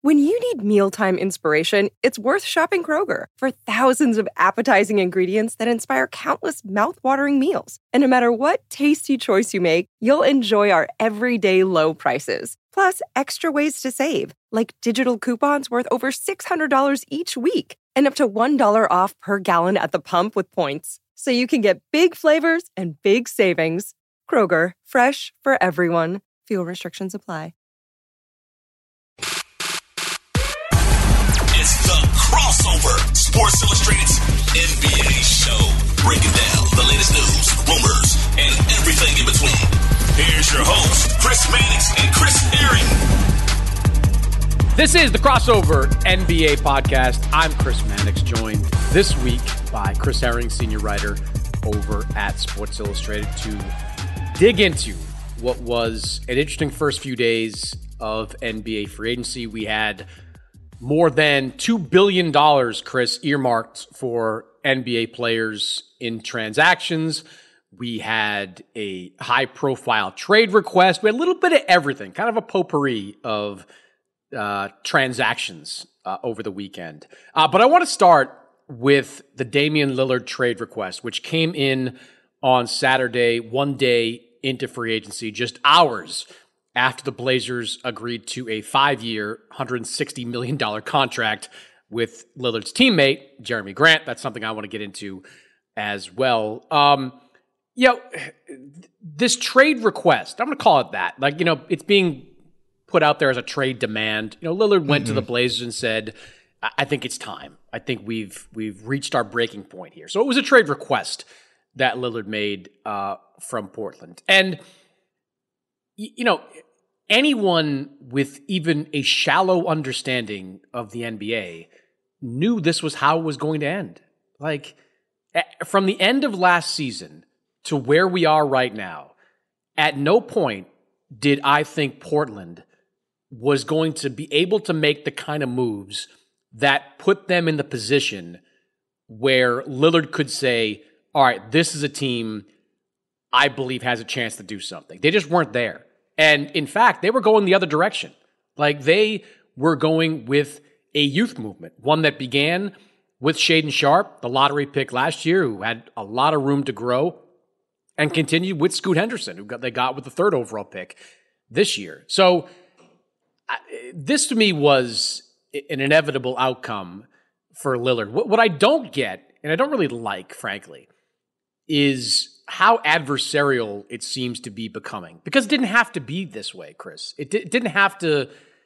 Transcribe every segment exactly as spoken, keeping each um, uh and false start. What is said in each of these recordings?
When you need mealtime inspiration, it's worth shopping Kroger for thousands of appetizing ingredients that inspire countless mouthwatering meals. And no matter what tasty choice you make, you'll enjoy our everyday low prices. Plus, extra ways to save, like digital coupons worth over six hundred dollars each week and up to one dollar off per gallon at the pump with points. So you can get big flavors and big savings. Kroger, fresh for everyone. Fuel restrictions apply. It's the Crossover, Sports Illustrated's N B A show. Breaking down the latest news, rumors, and everything in between. Here's your host, Chris Mannix and Chris Herring. This is the Crossover N B A podcast. I'm Chris Mannix, joined this week by Chris Herring, senior writer over at Sports Illustrated, to dig into what was an interesting first few days of N B A free agency. We had more than two billion dollars, Chris, earmarked for N B A players in transactions. We had a high-profile trade request. We had a little bit of everything, kind of a potpourri of uh, transactions uh, over the weekend. Uh, but I want to start with the Damian Lillard trade request, which came in on Saturday, one day into free agency, just hours after the Blazers agreed to a five-year, one hundred sixty million dollars contract with Lillard's teammate, Jeremy Grant. That's something I want to get into as well. Um, you know, this trade request, I'm going to call it that. Like, you know, it's being put out there as a trade demand. You know, Lillard went mm-hmm. to the Blazers and said, I think it's time. I think we've we've reached our breaking point here. So it was a trade request that Lillard made uh, from Portland. And you know, anyone with even a shallow understanding of the N B A knew this was how it was going to end. Like, from the end of last season to where we are right now, at no point did I think Portland was going to be able to make the kind of moves that put them in the position where Lillard could say, all right, this is a team I believe has a chance to do something. They just weren't there. And in fact, they were going the other direction. Like, they were going with a youth movement, one that began with Shaedon Sharpe, the lottery pick last year, who had a lot of room to grow, and continued with Scoot Henderson, who got, they got with the third overall pick this year. So I, this to me was an inevitable outcome for Lillard. What, what I don't get, and I don't really like, frankly, is how adversarial it seems to be becoming. Because it didn't have to be this way, Chris. It, di- it didn't have to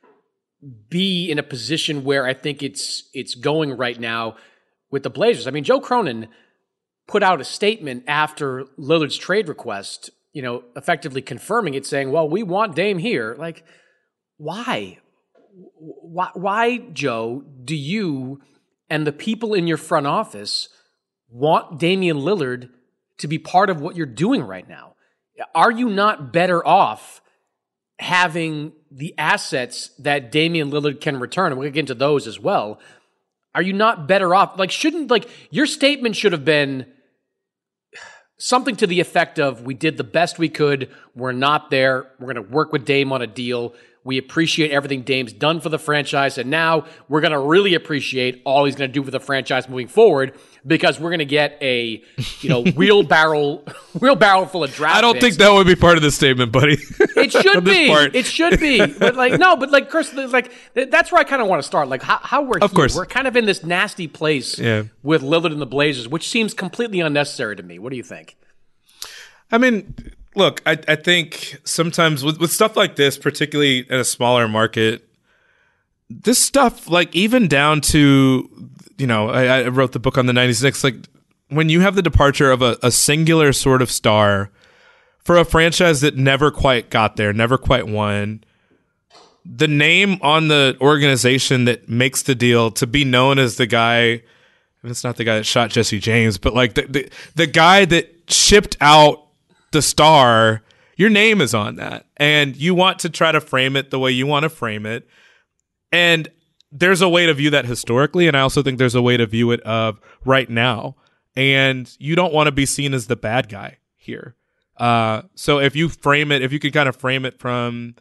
be in a position where I think it's it's going right now with the Blazers. I mean, Joe Cronin put out a statement after Lillard's trade request, you know, effectively confirming it, saying, well, we want Dame here. Like, why? Why, why, Joe, do you and the people in your front office want Damian Lillard to be part of what you're doing right now? Are you not better off having the assets that Damian Lillard can return? And we'll get into those as well. Are you not better off? Like, shouldn't, like, your statement should have been something to the effect of, we did the best we could. We're not there. We're going to work with Dame on a deal. We appreciate everything Dame's done for the franchise, and now we're going to really appreciate all he's going to do for the franchise moving forward, because we're going to get a, you know, wheelbarrow, wheelbarrow full of draft I don't picks. think that would be part of the statement, buddy. It should be. Part. It should be. But like, no, but like, Chris, like, that's where I kind of want to start. Like, how, how we're of here. course. We're kind of in this nasty place yeah. with Lillard and the Blazers, which seems completely unnecessary to me. What do you think? I mean, look, I, I think sometimes with, with stuff like this, particularly in a smaller market, this stuff, like, even down to, you know, I, I wrote the book on the ninety-six, like, when you have the departure of a, a singular sort of star for a franchise that never quite got there, never quite won, the name on the organization that makes the deal to be known as the guy, and it's not the guy that shot Jesse James, but like the the, the guy that shipped out the star, your name is on that, and you want to try to frame it the way you want to frame it. And there's a way to view that historically, and I also think there's a way to view it of right now. And you don't want to be seen as the bad guy here. Uh, so if you frame it, if you can kind of frame it from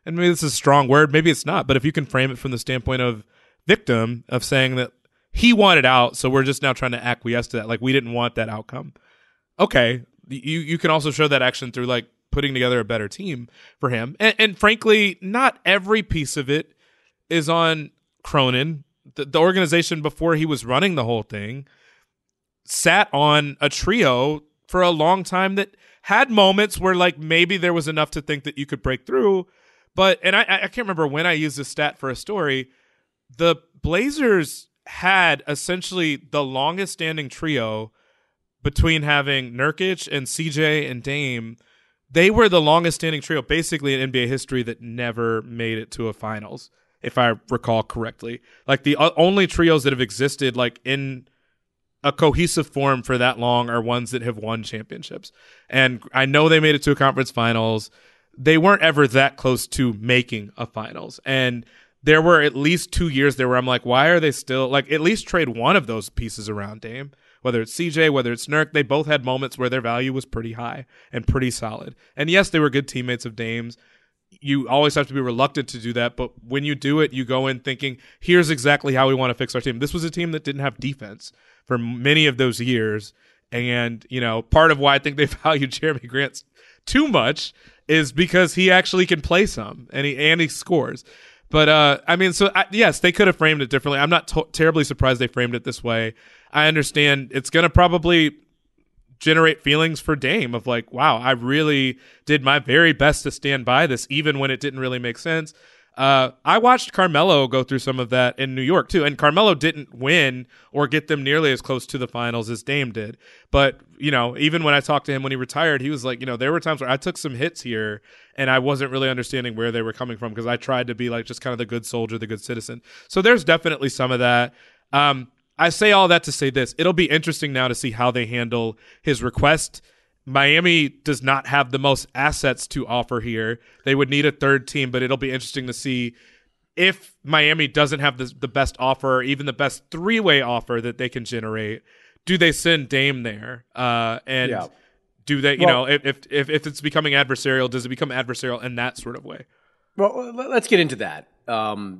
and maybe this is a strong word, maybe it's not, but if you can frame it from the standpoint of victim, of saying that he wanted out, so we're just now trying to acquiesce to that, like we didn't want that outcome. Okay, you you can also show that action through like putting together a better team for him. And, and frankly, not every piece of it is on Cronin. The, the organization before he was running the whole thing sat on a trio for a long time that had moments where like maybe there was enough to think that you could break through. But, and I, I can't remember when I used this stat for a story, the Blazers had essentially the longest standing trio between having Nurkic and C J and Dame. They were the longest standing trio basically in N B A history that never made it to a finals, if I recall correctly. Like the only trios that have existed like in a cohesive form for that long are ones that have won championships. And I know they made it to a conference finals. They weren't ever that close to making a finals. And there were at least two years there where I'm like, why are they still like at least trade one of those pieces around Dame? Whether it's C J, whether it's Nurk, they both had moments where their value was pretty high and pretty solid. And yes, they were good teammates of Dame's. You always have to be reluctant to do that, but when you do it, you go in thinking, here's exactly how we want to fix our team. This was a team that didn't have defense for many of those years, and you know, part of why I think they value Jeremy Grant too much is because he actually can play some, and he and he scores. But uh, I mean, so I, yes, they could have framed it differently. I'm not to- terribly surprised they framed it this way. I understand it's going to probably generate feelings for Dame of like, wow, I really did my very best to stand by this, even when it didn't really make sense. Uh, I watched Carmelo go through some of that in New York too, and Carmelo didn't win or get them nearly as close to the finals as Dame did. But, you know, even when I talked to him when he retired, he was like, you know, there were times where I took some hits here and I wasn't really understanding where they were coming from because I tried to be like just kind of the good soldier, the good citizen. So there's definitely some of that. Um, I say all that to say this. It'll be interesting now to see how they handle his request. Miami does not have the most assets to offer here. They would need a third team, but it'll be interesting to see if Miami doesn't have the, the best offer, or even the best three-way offer that they can generate. Do they send Dame there? Uh, and yeah. do they, you well, know, if, if if it's becoming adversarial, does it become adversarial in that sort of way? Well, let's get into that. Um,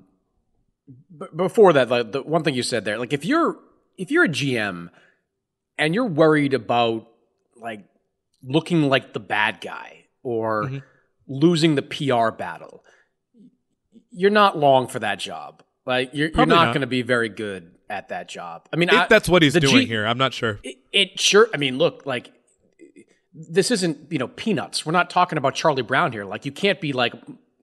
b- before that, like, the one thing you said there, like if you're if you're a G M and you're worried about like looking like the bad guy or mm-hmm. losing the P R battle, you're not long for that job. Like you're, you're not, not. going to be very good at that job. I mean, if I, that's what he's doing G- here, I'm not sure. It, it sure. I mean, look, like this isn't, you know, peanuts. We're not talking about Charlie Brown here. Like you can't be like,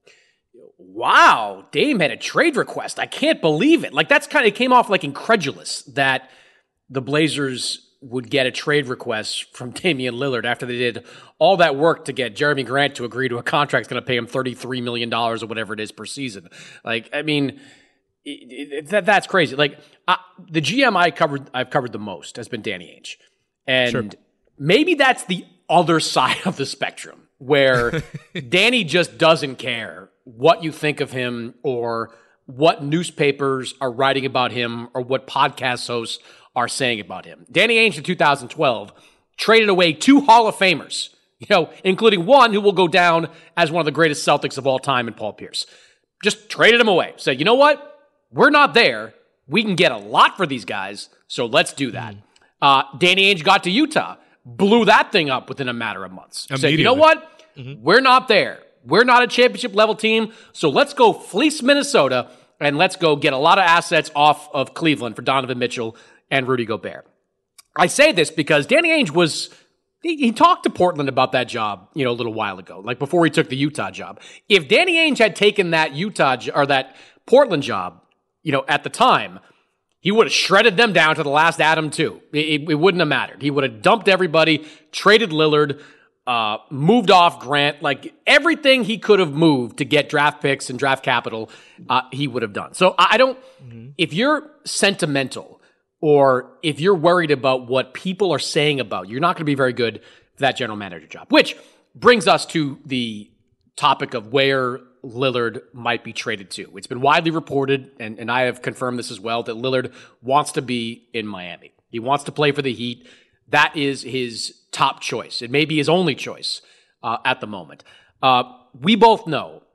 wow, Dame had a trade request. I can't believe it. Like that's kind of, it came off like incredulous that the Blazers would get a trade request from Damian Lillard after they did all that work to get Jeremy Grant to agree to a contract that's going to pay him thirty-three million dollars or whatever it is per season. Like, I mean, it, it, that that's crazy. Like, I, the G M I covered, I've covered the most has been Danny Ainge. And sure. maybe that's the other side of the spectrum where Danny just doesn't care what you think of him or what newspapers are writing about him or what podcast hosts are saying about him. Danny Ainge in two thousand twelve traded away two Hall of Famers, you know, including one who will go down as one of the greatest Celtics of all time in Paul Pierce. Just traded him away. Said, you know what? We're not there. We can get a lot for these guys, so let's do that. Mm. Uh, Danny Ainge got to Utah, blew that thing up within a matter of months. Said, you know what? Mm-hmm. We're not there. We're not a championship level team, so let's go fleece Minnesota and let's go get a lot of assets off of Cleveland for Donovan Mitchell and Rudy Gobert. I say this because Danny Ainge was, he, he talked to Portland about that job, you know, a little while ago, like before he took the Utah job. If Danny Ainge had taken that Utah jo- or that Portland job, you know, at the time, he would have shredded them down to the last atom too. It, it, it wouldn't have mattered. He would have dumped everybody, traded Lillard, uh, moved off Grant, like everything he could have moved to get draft picks and draft capital, uh, he would have done. So I, I don't, mm-hmm. if you're sentimental, or if you're worried about what people are saying about you, you're not going to be very good for that general manager job. Which brings us to the topic of where Lillard might be traded to. It's been widely reported, and, and I have confirmed this as well, that Lillard wants to be in Miami. He wants to play for the Heat. That is his top choice. It may be his only choice uh, at the moment. Uh, we both know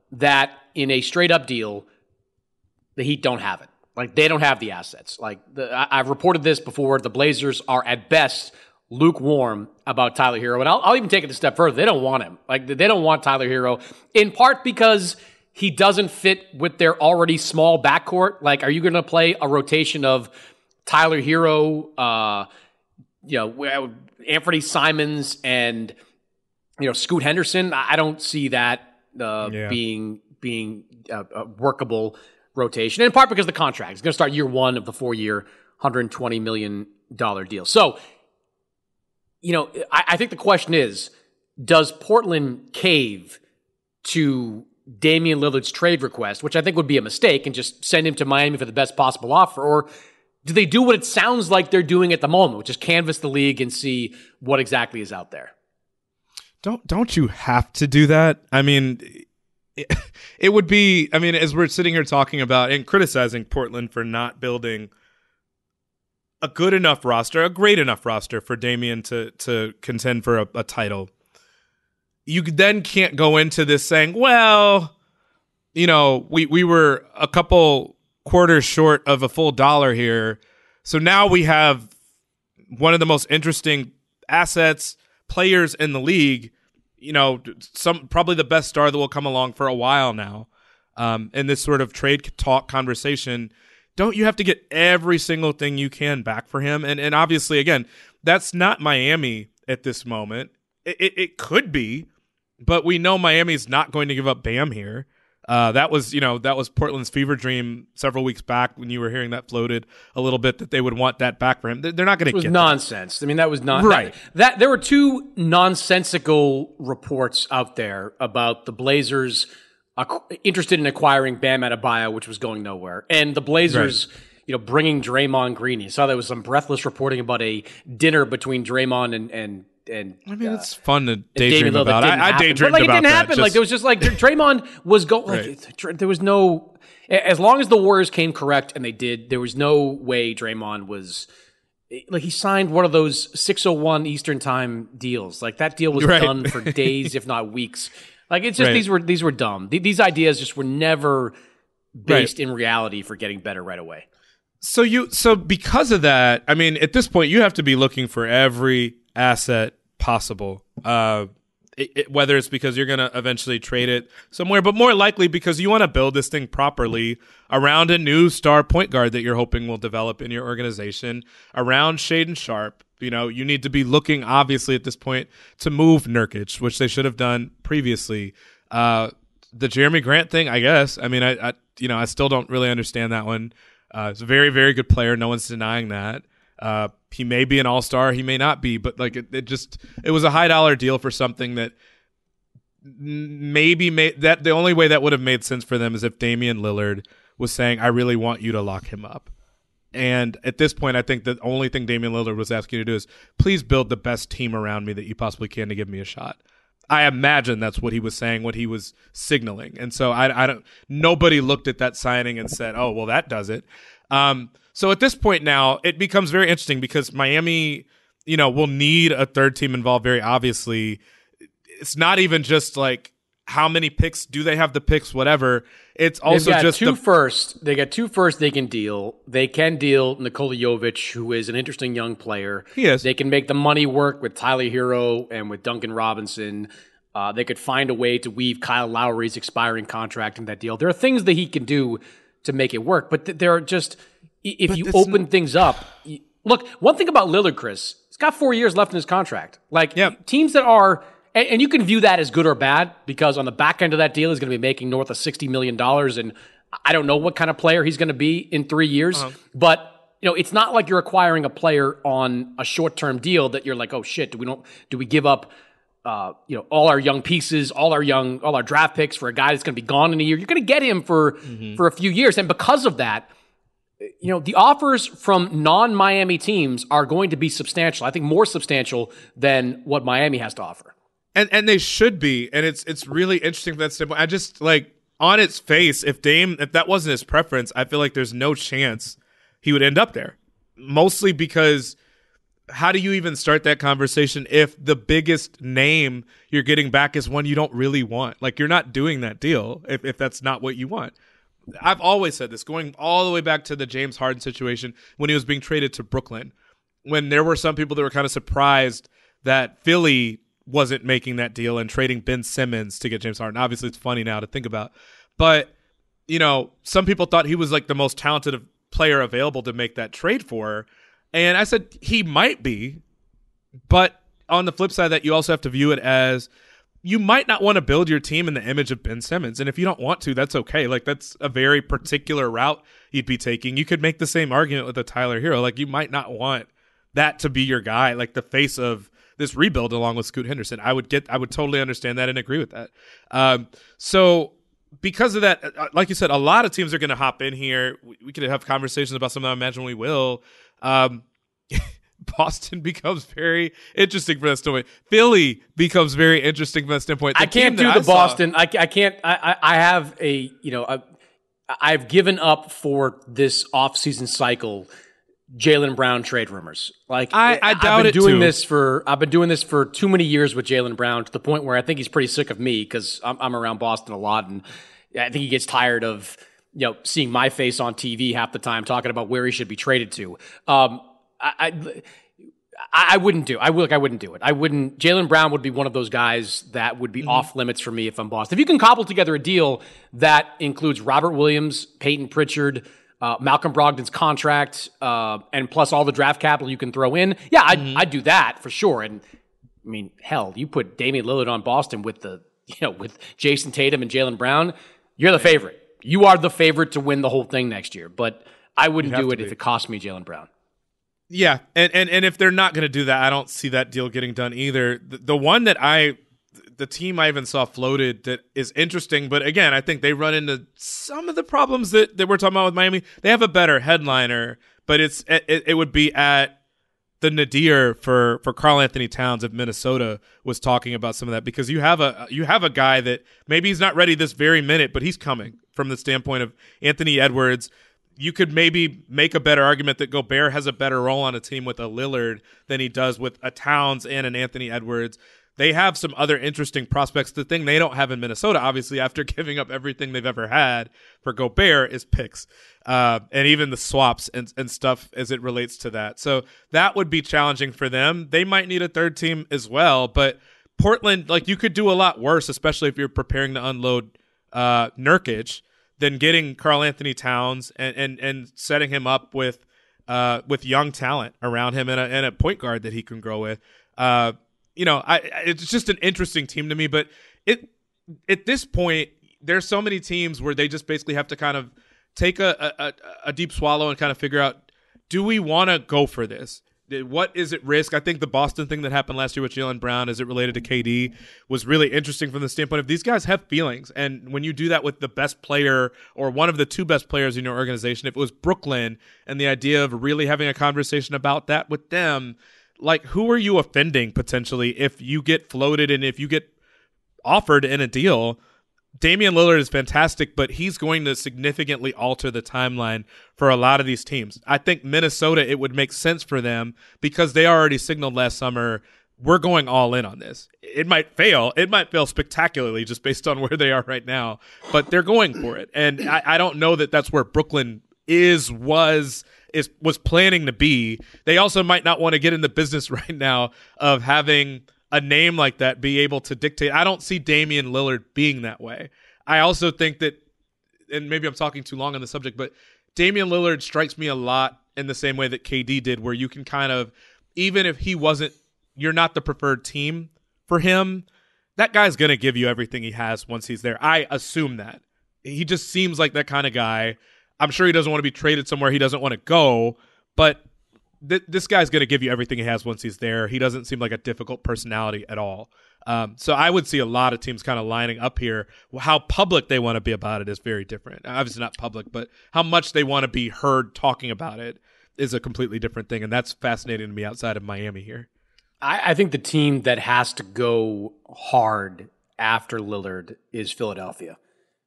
that in a straight-up deal, the Heat don't have it. Like, they don't have the assets. Like, the, I, I've reported this before. The Blazers are, at best, lukewarm about Tyler Hero. And I'll, I'll even take it a step further. They don't want him. Like, they don't want Tyler Hero, in part because he doesn't fit with their already small backcourt. Like, are you going to play a rotation of Tyler Hero, uh, you know, Anthony Simons, and, you know, Scoot Henderson? I don't see that uh, yeah. being being a, a workable rotation, in part because the contract is going to start year one of the four-year, one hundred twenty million dollars deal. So, you know, I, I think the question is, does Portland cave to Damian Lillard's trade request, which I think would be a mistake, and just send him to Miami for the best possible offer? Or do they do what it sounds like they're doing at the moment, which is canvass the league and see what exactly is out there? Don't don't you have to do that? I mean, it, it would be, I mean, as we're sitting here talking about and criticizing Portland for not building a good enough roster, a great enough roster for Damian to to contend for a, a title, you then can't go into this saying, well, you know, we, we were a couple quarters short of a full dollar here, so now we have one of the most interesting assets, players in the league, you know, some probably the best star that will come along for a while now, um, in this sort of trade talk conversation. Don't you have to get every single thing you can back for him? And and obviously, again, that's not Miami at this moment. It, it, it could be, but we know Miami's not going to give up Bam here. Uh, that was, you know, that was Portland's fever dream several weeks back when you were hearing that floated a little bit, that they would want that back for him. They're not going to get it. Was nonsense. That. I mean, that was not right. That, that there were two nonsensical reports out there about the Blazers uh, interested in acquiring Bam Adebayo, which was going nowhere, and the Blazers, right. you know, bringing Draymond Green. You saw there was some breathless reporting about a dinner between Draymond and and. And I mean, uh, it's fun to daydream about. I, I daydreamed but like, about it didn't that. happen. Just... Like there was just like Draymond was going. Like right. there was no. As long as the Warriors came correct, and they did, there was no way Draymond was. Like he signed one of those six oh one Eastern Time deals. Like that deal was right. done for days, if not weeks. Like it's just right. these were these were dumb. These ideas just were never based right. in reality for getting better right away. So you so because of that, I mean, at this point, you have to be looking for every asset possible, uh, it, it, whether it's because you're going to eventually trade it somewhere, but more likely because you want to build this thing properly around a new star point guard that you're hoping will develop in your organization, around Shaedon Sharpe. You know, you need to be looking, obviously, at this point, to move Nurkic, which they should have done previously. Uh, the Jeremy Grant thing, I guess. I mean, I, I you know, I still don't really understand that one. Uh, he's a very, very good player. No one's denying that. Uh, he may be an all-star, he may not be, but like it, it just it was a high dollar deal for something that maybe made that the only way that would have made sense for them is if Damian Lillard was saying, I really want you to lock him up. And at this point, I think the only thing Damian Lillard was asking you to do is please build the best team around me that you possibly can to give me a shot. I imagine that's what he was saying, what he was signaling. And so I, I don't. Nobody looked at that signing and said, "Oh, well, that does it." Um, so at this point now, it becomes very interesting because Miami, you know, will need a third team involved. Very obviously, it's not even just like how many picks do they have the picks, whatever. It's also got just two the first. They got two first they can deal. They can deal Nikola Jovic, who is an interesting young player. He is. They can make the money work with Tyler Hero and with Duncan Robinson. Uh, they could find a way to weave Kyle Lowry's expiring contract in that deal. There are things that he can do to make it work, but th- there are just if but you open n- things up. You, look, one thing about Lillard, Chris, he's got four years left in his contract. Like yep. teams that are. And you can view that as good or bad because on the back end of that deal, he's going to be making north of sixty million dollars. And I don't know what kind of player he's going to be in three years. Uh-huh. But, you know, it's not like you're acquiring a player on a short-term deal that you're like, oh, shit, do we don't do we give up, uh, you know, all our young pieces, all our young, all our draft picks for a guy that's going to be gone in a year? You're going to get him for, mm-hmm. for a few years. And because of that, you know, the offers from non-Miami teams are going to be substantial. I think more substantial than what Miami has to offer. And and they should be, and it's it's really interesting from that standpoint. I just like on its face, if Dame, if that wasn't his preference, I feel like there's no chance he would end up there. Mostly because how do you even start that conversation if the biggest name you're getting back is one you don't really want? Like, you're not doing that deal if, if that's not what you want. I've always said this, going all the way back to the James Harden situation when he was being traded to Brooklyn, when there were some people that were kind of surprised that Philly wasn't making that deal and trading Ben Simmons to get James Harden. Obviously, it's funny now to think about. But, you know, some people thought he was like the most talented player available to make that trade for. And I said he might be. But on the flip side of that, you also have to view it as you might not want to build your team in the image of Ben Simmons. And if you don't want to, that's okay. Like, that's a very particular route you'd be taking. You could make the same argument with a Tyler Hero. Like, you might not want that to be your guy, like the face of this rebuild along with Scoot Henderson. I would get, I would totally understand that and agree with that. Um, so because of that, like you said, a lot of teams are going to hop in here. We, we could have conversations about some of them. I imagine we will. Um, Boston becomes very interesting from that standpoint. Philly becomes very interesting from that standpoint. The I can't do the I Boston. I, I can't. I, I have a, you know, I, I've given up for this offseason cycle Jaylen Brown trade rumors. Like I, I doubt I've been it doing too. this for I've been doing this for too many years with Jaylen Brown, to the point where I think he's pretty sick of me because I'm, I'm around Boston a lot, and I think he gets tired of, you know, seeing my face on T V half the time talking about where he should be traded to. Um, I, I I wouldn't do. I look. I wouldn't do it. I wouldn't. Jaylen Brown would be one of those guys that would be mm-hmm. off limits for me if I'm Boston. If you can cobble together a deal that includes Robert Williams, Peyton Pritchard, Uh, Malcolm Brogdon's contract, uh, and plus all the draft capital you can throw in. Yeah, I'd, mm-hmm. I'd do that for sure. And I mean, hell, you put Damian Lillard on Boston with the, you know, with Jason Tatum and Jaylen Brown, you're the favorite. You are the favorite to win the whole thing next year. But I wouldn't do it if it cost me Jaylen Brown. Yeah, and, and and if they're not going to do that, I don't see that deal getting done either. The, the one that I, the team I even saw floated that is interesting, but again, I think they run into some of the problems that, that we're talking about with Miami. They have a better headliner, but it's it, it would be at the nadir for for Karl Anthony Towns if Minnesota was talking about some of that, because you have a you have a guy that maybe he's not ready this very minute, but he's coming from the standpoint of Anthony Edwards. You could maybe make a better argument that Gobert has a better role on a team with a Lillard than he does with a Towns and an Anthony Edwards. They have some other interesting prospects. The thing they don't have in Minnesota, obviously, after giving up everything they've ever had for Gobert, is picks, uh, and even the swaps and, and stuff as it relates to that. So that would be challenging for them. They might need a third team as well, but Portland, like, you could do a lot worse, especially if you're preparing to unload uh, Nurkic, than getting Karl Anthony Towns and, and, and setting him up with uh, with young talent around him and a, and a point guard that he can grow with. Uh, you know, I, it's just an interesting team to me. But it at this point, there's so many teams where they just basically have to kind of take a, a, a deep swallow and kind of figure out, do we want to go for this? What is at risk? I think the Boston thing that happened last year with Jaylen Brown as it related to K D was really interesting from the standpoint of these guys have feelings. And when you do that with the best player or one of the two best players in your organization, if it was Brooklyn and the idea of really having a conversation about that with them, like, who are you offending potentially if you get floated and if you get offered in a deal? Damian Lillard is fantastic, but he's going to significantly alter the timeline for a lot of these teams. I think Minnesota, it would make sense for them because they already signaled last summer, we're going all in on this. It might fail. It might fail spectacularly just based on where they are right now, but they're going for it. And I, I don't know that that's where Brooklyn is, was, is, was planning to be. They also might not want to get in the business right now of having a name like that be able to dictate. I don't see Damian Lillard being that way. I also think that, and maybe I'm talking too long on the subject, but Damian Lillard strikes me a lot in the same way that K D did, where you can kind of, even if he wasn't, you're not the preferred team for him, that guy's going to give you everything he has once he's there. I assume that. He just seems like that kind of guy. I'm sure he doesn't want to be traded somewhere he doesn't want to go, but th- this guy's going to give you everything he has once he's there. He doesn't seem like a difficult personality at all. Um, so I would see a lot of teams kind of lining up here. How public they want to be about it is very different. Obviously not public, but how much they want to be heard talking about it is a completely different thing, and that's fascinating to me outside of Miami here. I, I think the team that has to go hard after Lillard is Philadelphia.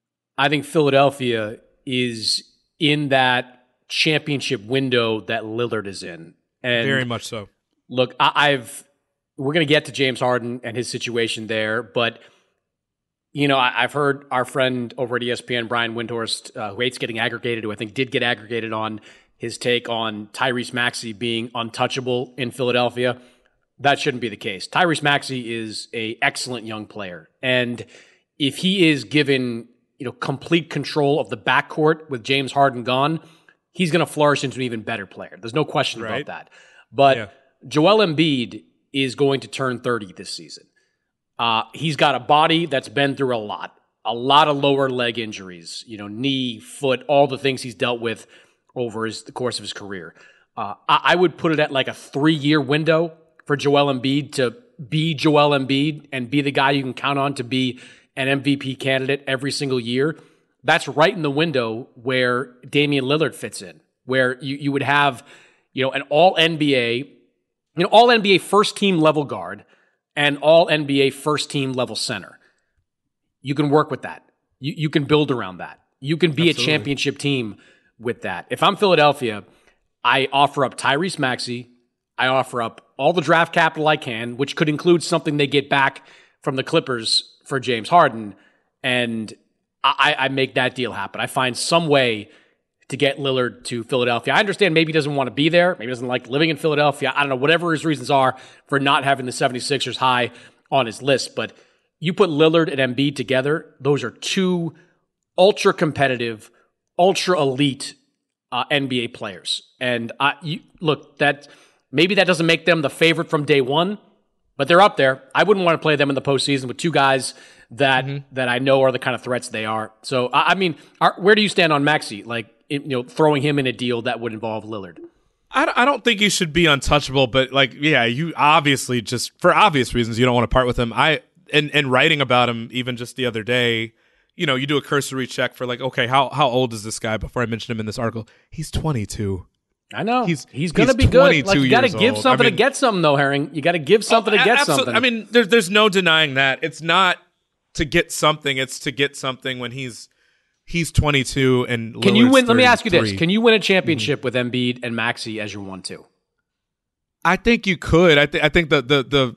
I think Philadelphia is in that championship window that Lillard is in. And very much so. Look, I, I've we're going to get to James Harden and his situation there, but you know, I, I've heard our friend over at E S P N, Brian Windhorst, uh, who hates getting aggregated, who I think did get aggregated on his take on Tyrese Maxey being untouchable in Philadelphia. That shouldn't be the case. Tyrese Maxey is a excellent young player, and if he is given, you know, complete control of the backcourt with James Harden gone, he's going to flourish into an even better player. There's no question right. about that. But yeah. Joel Embiid is going to turn thirty this season. Uh, he's got a body that's been through a lot, a lot of lower leg injuries, you know, knee, foot, all the things he's dealt with over his, the course of his career. Uh, I, I would put it at like a three-year window for Joel Embiid to be Joel Embiid and be the guy you can count on to be an M V P candidate every single year. That's right in the window where Damian Lillard fits in, where you, you would have, you know, an all N B A, you know, all N B A first team level guard and all N B A first team level center. You can work with that. You, you can build around that. You can be Absolutely. a championship team with that. If I'm Philadelphia, I offer up Tyrese Maxey. I offer up all the draft capital I can, which could include something they get back from the Clippers for James Harden, and I, I make that deal happen. I find some way to get Lillard to Philadelphia. I understand maybe he doesn't want to be there. Maybe he doesn't like living in Philadelphia. I don't know, whatever his reasons are for not having the seventy-sixers high on his list. But you put Lillard and Embiid together, those are two ultra-competitive, ultra-elite uh, N B A players. And I, you, look, that maybe that doesn't make them the favorite from day one, but they're up there. I wouldn't want to play them in the postseason with two guys that mm-hmm. that I know are the kind of threats they are. So, I, I mean, are, where do you stand on Maxey? Like, it, you know, throwing him in a deal that would involve Lillard? I, I don't think he should be untouchable, but like, yeah, you obviously just for obvious reasons you don't want to part with him. I and and writing about him even just the other day, you know, you do a cursory check for like, okay, how how old is this guy? Before I mentioned him in this article, he's twenty-two. I know he's he's going to he's be good. Like, you got to give old. something I mean, to get something, though, Herring. You got to give something oh, to get absolutely. something. I mean, there's there's no denying that it's not to get something; it's to get something when he's he's twenty-two and can you win? thirty-three. Let me ask you this: can you win a championship mm-hmm. with Embiid and Maxey as your one-two? I think you could. I think I think the the the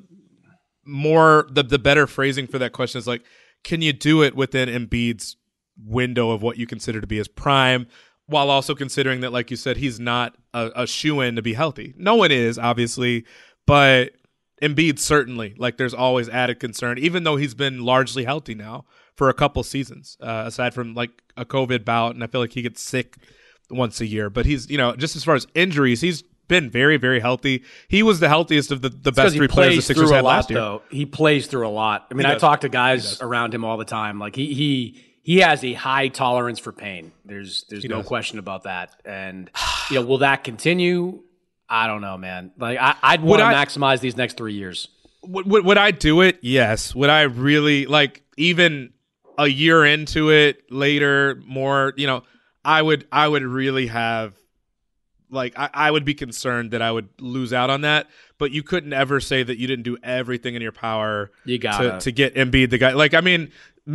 more the the better phrasing for that question is like, can you do it within Embiid's window of what you consider to be his prime, while also considering that, like you said, he's not a, a shoo-in to be healthy. No one is, obviously, but Embiid certainly. Like, there's always added concern, even though he's been largely healthy now for a couple seasons, uh, aside from like a COVID bout, and I feel like he gets sick once a year. But he's, you know, just as far as injuries, he's been very, very healthy. He was the healthiest of the, the best three players the Sixers had last year. Though. He plays through a lot. I mean, I talk to guys around him all the time. Like, he he he has a high tolerance for pain. There's there's he no does. question about that. And, you know, will that continue? I don't know, man. Like, I, I'd want to maximize these next three years. Would, would, would I do it? Yes. Would I really, like, even a year into it, later, more, you know, I would I would really have, like, I, I would be concerned that I would lose out on that. But you couldn't ever say that you didn't do everything in your power you gotta. to, to get Embiid the guy. Like, I mean,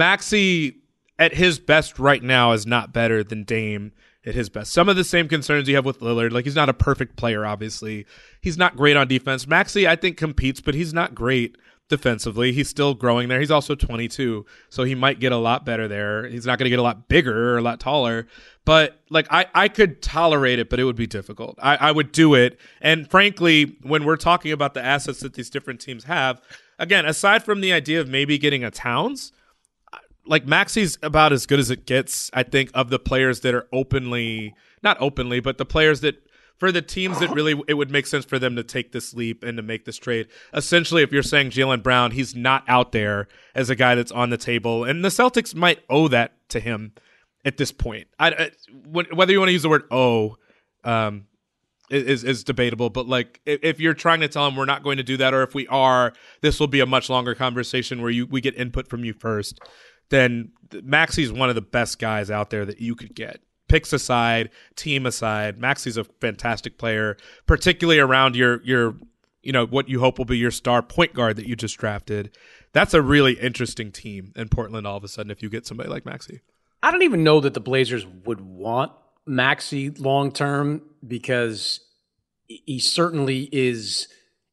Maxey at his best right now is not better than Dame at his best. Some of the same concerns you have with Lillard. Like, he's not a perfect player, obviously. He's not great on defense. Maxey, I think, competes, but he's not great defensively. He's still growing there. He's also twenty-two, so he might get a lot better there. He's not going to get a lot bigger or a lot taller. But, like, I, I could tolerate it, but it would be difficult. I, I would do it. And, frankly, when we're talking about the assets that these different teams have, again, aside from the idea of maybe getting a Towns, like, Maxey's about as good as it gets, I think, of the players that are openly, not openly, but the players that, for the teams that really, it would make sense for them to take this leap and to make this trade. Essentially, if you're saying Jaylen Brown, he's not out there as a guy that's on the table. And the Celtics might owe that to him at this point. I, I, whether you want to use the word owe um, is, is debatable, but like, if, if you're trying to tell him we're not going to do that, or if we are, this will be a much longer conversation where you we get input from you first, then Maxey's one of the best guys out there that you could get. Picks aside, team aside, Maxey's a fantastic player, particularly around your your you know what you hope will be your star point guard that you just drafted. That's a really interesting team in Portland all of a sudden if you get somebody like Maxey. I don't even know that the Blazers would want Maxey long term, because he certainly is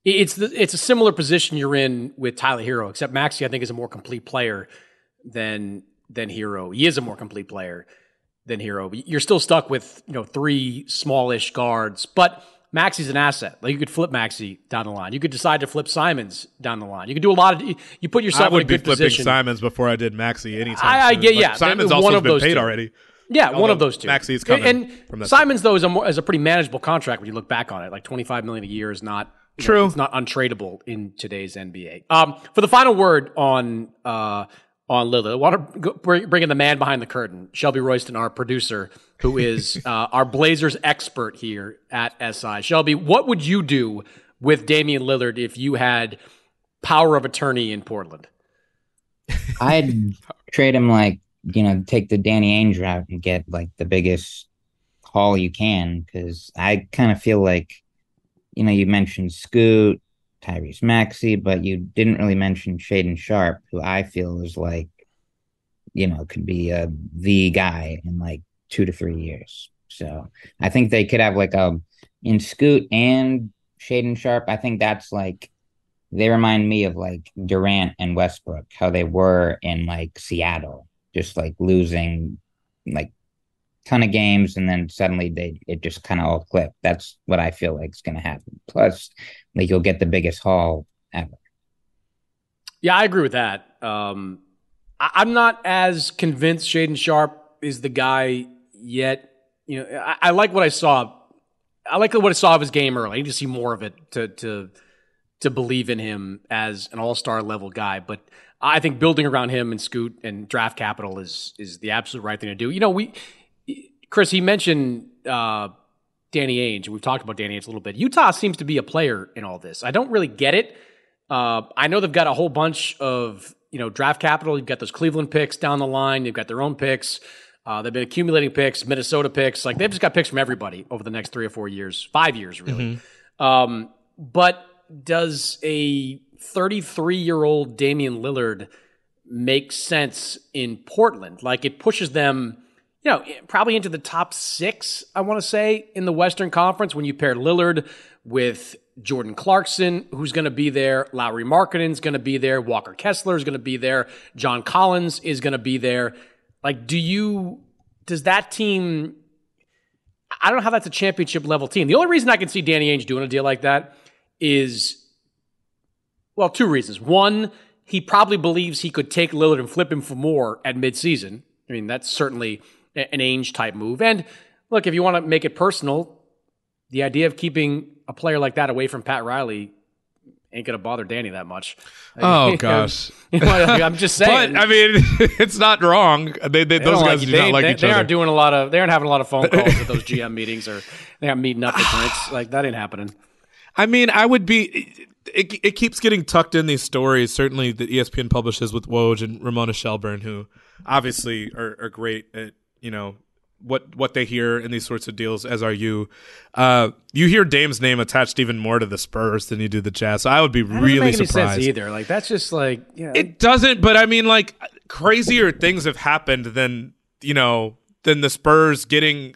It's the, it's a similar position you're in with Tyler Hero, except Maxey, I think, is a more complete player than than Hero. He is a more complete player than Hero. You're still stuck with, you know, three smallish guards, but Maxey's an asset. Like, you could flip Maxey down the line. You could decide to flip Simons down the line. You could do a lot of. You put yourself I would in a good be flipping position. Simons before I did Maxey anytime. I, I soon. get Like, yeah. Simons one also of been those paid two. already. Yeah, Although one of those two. Maxey's coming and from that Simons though is a more as a pretty manageable contract when you look back on it. Like twenty-five million a year is not you true. know, it's not untradeable in today's N B A. Um, for the final word on uh, on Lillard, I want to go, bring, bring in the man behind the curtain, Shelby Royston, our producer, who is uh, our Blazers expert here at S I. Shelby, what would you do with Damian Lillard if you had power of attorney in Portland? I'd trade him, like, you know, take the Danny Ainge route and get like the biggest haul you can, because I kind of feel like, you know, you mentioned Scoot, Tyrese Maxey, but you didn't really mention Shaedon Sharpe, who I feel is like, you know, could be a the guy in like two to three years. So I think they could have like a in Scoot and Shaedon Sharpe. I think that's like, they remind me of like Durant and Westbrook, how they were in like Seattle, just like losing like ton of games, and then suddenly they it just kind of all clipped. That's what I feel like is going to happen. Plus, like, you'll get the biggest haul ever. Yeah, I agree with that. Um, I, I'm not as convinced Shaedon Sharpe is the guy yet. You know, I, I like what I saw. I like what I saw of his game early. I need to see more of it to to to believe in him as an all-star level guy. But I think building around him and Scoot and draft capital is is the absolute right thing to do. You know, we Chris, he mentioned uh, Danny Ainge. We've talked about Danny Ainge a little bit. Utah seems to be a player in all this. I don't really get it. Uh, I know they've got a whole bunch of, you know, draft capital. You've got those Cleveland picks down the line. They've got their own picks. Uh, they've been accumulating picks, Minnesota picks. Like, they've just got picks from everybody over the next three or four years, five years, really. Mm-hmm. Um, but does a thirty-three-year-old Damian Lillard make sense in Portland? Like, it pushes them, you know, probably into the top six, I want to say, in the Western Conference when you pair Lillard with Jordan Clarkson, who's going to be there. Lauri Markkanen's going to be there. Walker Kessler is going to be there. John Collins is going to be there. Like, do you, does that team, I don't know how that's a championship level team. The only reason I can see Danny Ainge doing a deal like that is, well, two reasons. One, he probably believes he could take Lillard and flip him for more at midseason. I mean, that's certainly an Ainge type move. And look, if you want to make it personal, the idea of keeping a player like that away from Pat Riley ain't going to bother Danny that much. Oh, gosh. I'm just saying. But, I mean, it's not wrong. They, they, they those guys like, do they, not like they, each they other. Aren't doing a lot of, they aren't having a lot of phone calls at those G M meetings, or they aren't meeting up for drinks. Like, that ain't happening. I mean, I would be... It, it keeps getting tucked in these stories, certainly that E S P N publishes with Woj and Ramona Shelburne, who obviously are, are great at, you know, what what they hear in these sorts of deals, as are you. Uh, you hear Dame's name attached even more to the Spurs than you do the Jazz. So I would be that really doesn't make surprised. Any sense either. Like, that's just like, yeah. It doesn't, but I mean, like, crazier things have happened than, you know, than the Spurs getting...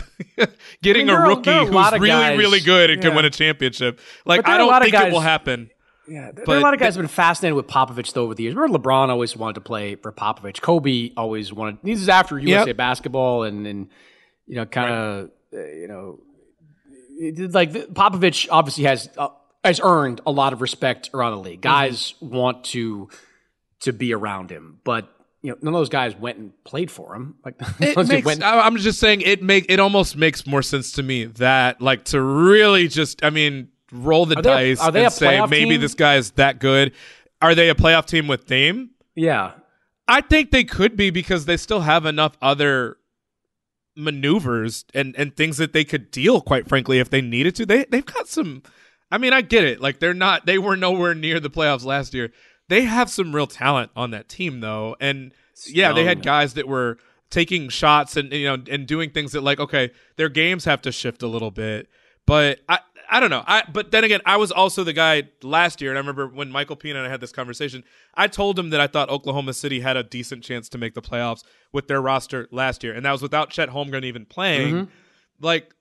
getting I mean, a rookie are, a who's really, guys, really good and yeah. can win a championship. Like, I a don't lot of think guys, it will happen. Yeah, there but are a lot of guys who have been fascinated with Popovich, though, over the years. Remember, LeBron always wanted to play for Popovich. Kobe always wanted. This is after U S A yep. basketball, and, and you know, kind of, right. uh, you know, it, like the, Popovich obviously has uh, has earned a lot of respect around the league. Guys mm-hmm. want to to be around him, but. You know, none of those guys went and played for him. Like, it makes, went, I'm just saying it make it almost makes more sense to me that, like, to really just, I mean, roll the are they dice a, are they and a say maybe team? This guy is that good. Are they a playoff team with Dame? Yeah, I think they could be, because they still have enough other maneuvers and, and things that they could deal, quite frankly, if they needed to. They they've got some. I mean, I get it. Like, they're not. They were nowhere near the playoffs last year. They have some real talent on that team, though, and yeah, they had guys that were taking shots and, you know, and doing things that, like, okay, their games have to shift a little bit, but I, I don't know. I, but then again, I was also the guy last year, and I remember when Michael Pina and I had this conversation, I told him that I thought Oklahoma City had a decent chance to make the playoffs with their roster last year, and that was without Chet Holmgren even playing. Mm-hmm. Like,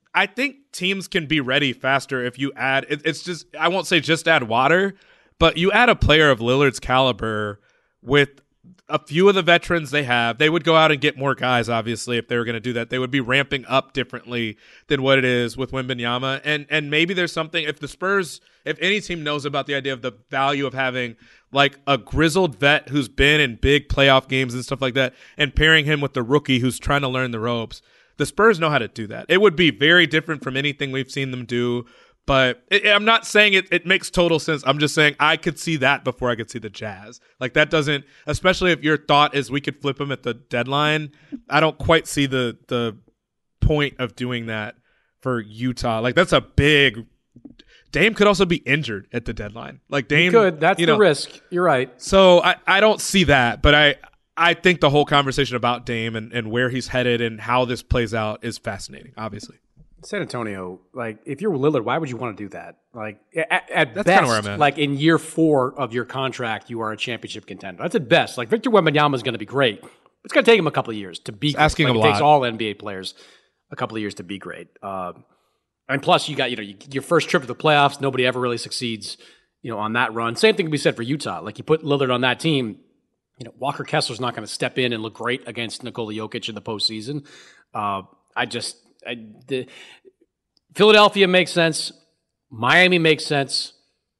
I think teams can be ready faster if you add. It, it's just I won't say just add water, but you add a player of Lillard's caliber with a few of the veterans they have. They would go out and get more guys, obviously, if they were going to do that. They would be ramping up differently than what it is with Wembanyama. And and maybe there's something, if the Spurs, if any team knows about the idea of the value of having like a grizzled vet who's been in big playoff games and stuff like that, and pairing him with the rookie who's trying to learn the ropes, the Spurs know how to do that. It would be very different from anything we've seen them do. But it, I'm not saying it, it makes total sense. I'm just saying I could see that before I could see the Jazz. Like that doesn't, especially if your thought is we could flip them at the deadline. I don't quite see the the point of doing that for Utah. Like that's a big. Dame could also be injured at the deadline. Like Dame he could. That's you the know, risk. You're right. So I, I don't see that, but I I think the whole conversation about Dame and, and where he's headed and how this plays out is fascinating. Obviously. San Antonio, like, if you're Lillard, why would you want to do that? Like, at, at That's best, kinda where I'm at. like, in year four of your contract, you are a championship contender. That's at best. Like, Victor Wembanyama is going to be great. It's going to take him a couple of years to be great. Asking like, a it takes lot. all N B A players a couple of years to be great. Uh, and plus, you got, you know, you, your first trip to the playoffs, nobody ever really succeeds, you know, on that run. Same thing can be said for Utah. Like, you put Lillard on that team, you know, Walker Kessler's not going to step in and look great against Nikola Jokic in the postseason. Uh, I just, I, the, Philadelphia makes sense. Miami makes sense.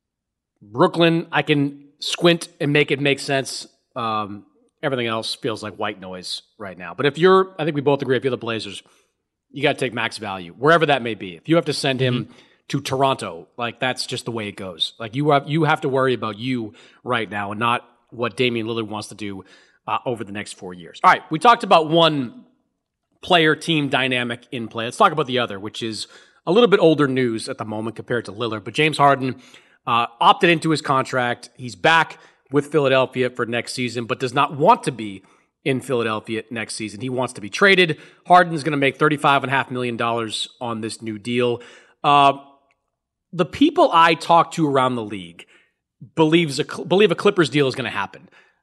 Brooklyn, I can squint and make it make sense. Um, everything else feels like white noise right now. But if you're, I think we both agree, if you're the Blazers, you got to take max value, wherever that may be. If you have to send him mm-hmm. to Toronto, like that's just the way it goes. Like you have, you have to worry about you right now and not what Damian Lillard wants to do uh, over the next four years. All right, we talked about one player-team dynamic in play. Let's talk about the other, which is a little bit older news at the moment compared to Lillard, but James Harden uh, opted into his contract. He's back with Philadelphia for next season, but does not want to be in Philadelphia next season. He wants to be traded. Harden's going to make thirty-five point five million dollars on this new deal. Uh, the people I talk to around the league believes a, believe a Clippers deal is going to happen.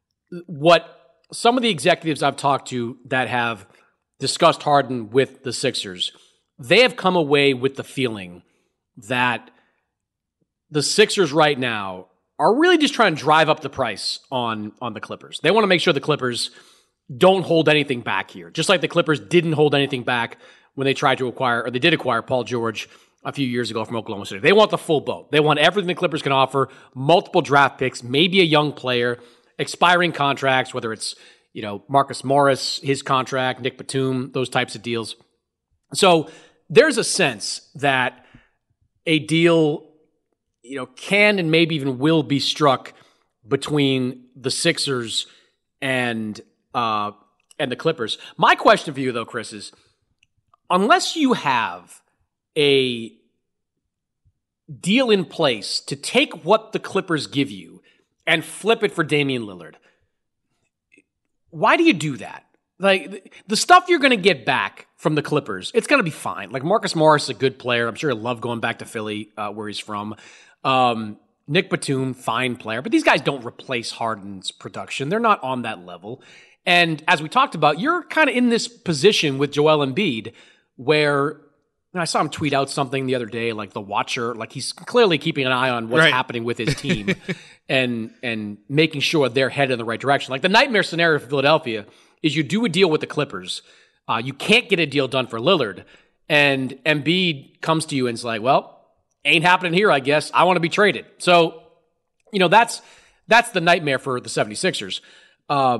What some of the executives I've talked to that have discussed Harden with the Sixers, they have come away with the feeling that the Sixers right now are really just trying to drive up the price on, on the Clippers. They want to make sure the Clippers don't hold anything back here. Just like the Clippers didn't hold anything back when they tried to acquire, or they did acquire Paul George a few years ago from Oklahoma City. They want the full boat. They want everything the Clippers can offer, multiple draft picks, maybe a young player, expiring contracts, whether it's, you know, Marcus Morris, his contract, Nick Batum, those types of deals. So there's a sense that a deal, you know, can and maybe even will be struck between the Sixers and uh, and the Clippers. My question for you, though, Chris, is unless you have a deal in place to take what the Clippers give you and flip it for Damian Lillard, why do you do that? Like, the stuff you're going to get back from the Clippers, it's going to be fine. Like, Marcus Morris is a good player. I'm sure he'll love going back to Philly, uh, where he's from. Um, Nick Batum, fine player. But these guys don't replace Harden's production. They're not on that level. And as we talked about, you're kind of in this position with Joel Embiid where, and I saw him tweet out something the other day, like the watcher, like he's clearly keeping an eye on what's right. happening with his team and and making sure they're headed in the right direction. Like the nightmare scenario for Philadelphia is you do a deal with the Clippers. Uh, you can't get a deal done for Lillard. And Embiid comes to you and is like, well, ain't happening here, I guess. I want to be traded. So, you know, that's that's the nightmare for the 76ers. Uh,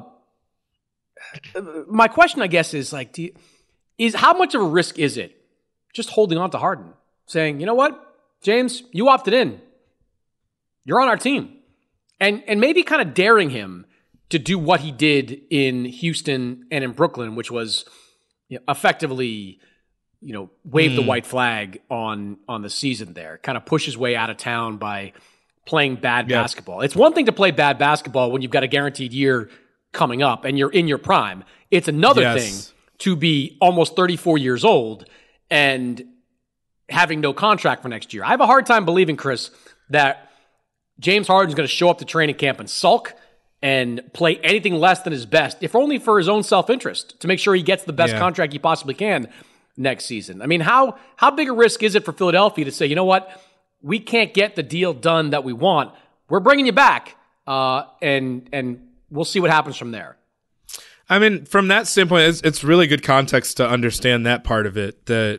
my question, I guess, is like, do you, is how much of a risk is it just holding on to Harden? Saying, you know what, James, you opted in. You're on our team. And and maybe kind of daring him to do what he did in Houston and in Brooklyn, which was, you know, effectively, you know, wave mm. the white flag on on the season there, kind of push his way out of town by playing bad yep. basketball. It's one thing to play bad basketball when you've got a guaranteed year coming up and you're in your prime. It's another yes. thing to be almost thirty-four years old and having no contract for next year. I have a hard time believing, Chris, that James Harden's going to show up to training camp and sulk and play anything less than his best, if only for his own self-interest, to make sure he gets the best yeah. contract he possibly can. next season. I mean, how how big a risk is it for Philadelphia to say, you know what, we can't get the deal done that we want. We're bringing you back, uh, and and we'll see what happens from there. I mean, from that standpoint, it's, it's really good context to understand that part of it, that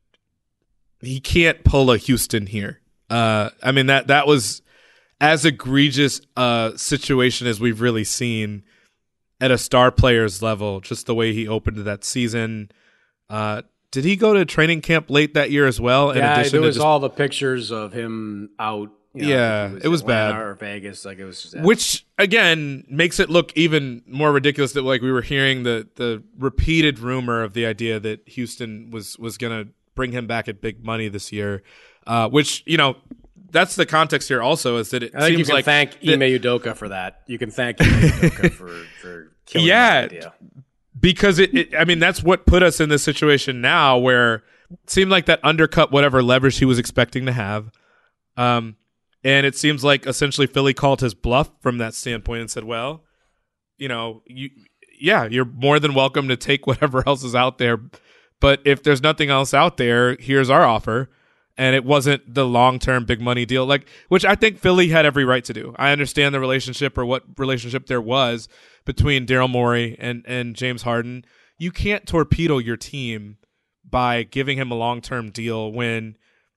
he can't pull a Houston here. Uh, I mean, that that was as egregious a situation as we've really seen at a star player's level, just the way he opened that season. Uh, did he go to training camp late that year as well? In yeah, addition there to was just, all the pictures of him out. You know, yeah, it was, it was Atlanta bad. Or Vegas, like it was. Just, Which again makes it look even more ridiculous that like we were hearing the the repeated rumor of the idea that Houston was was going to bring him back at big money this year, uh, which you know that's the context here. Also, is that it I think seems you can like thank that, Ime Udoka for that. You can thank Ime Udoka for for killing yeah, that idea. Because it, it, I mean, that's what put us in this situation now, where it seemed like that undercut whatever leverage he was expecting to have. Um. And it seems like essentially Philly called his bluff from that standpoint and said, well, you know, you, yeah, you're more than welcome to take whatever else is out there. But if there's nothing else out there, here's our offer. And it wasn't the long-term big money deal, like which I think Philly had every right to do. I understand the relationship or what relationship there was between Daryl Morey and, and James Harden. You can't torpedo your team by giving him a long-term deal when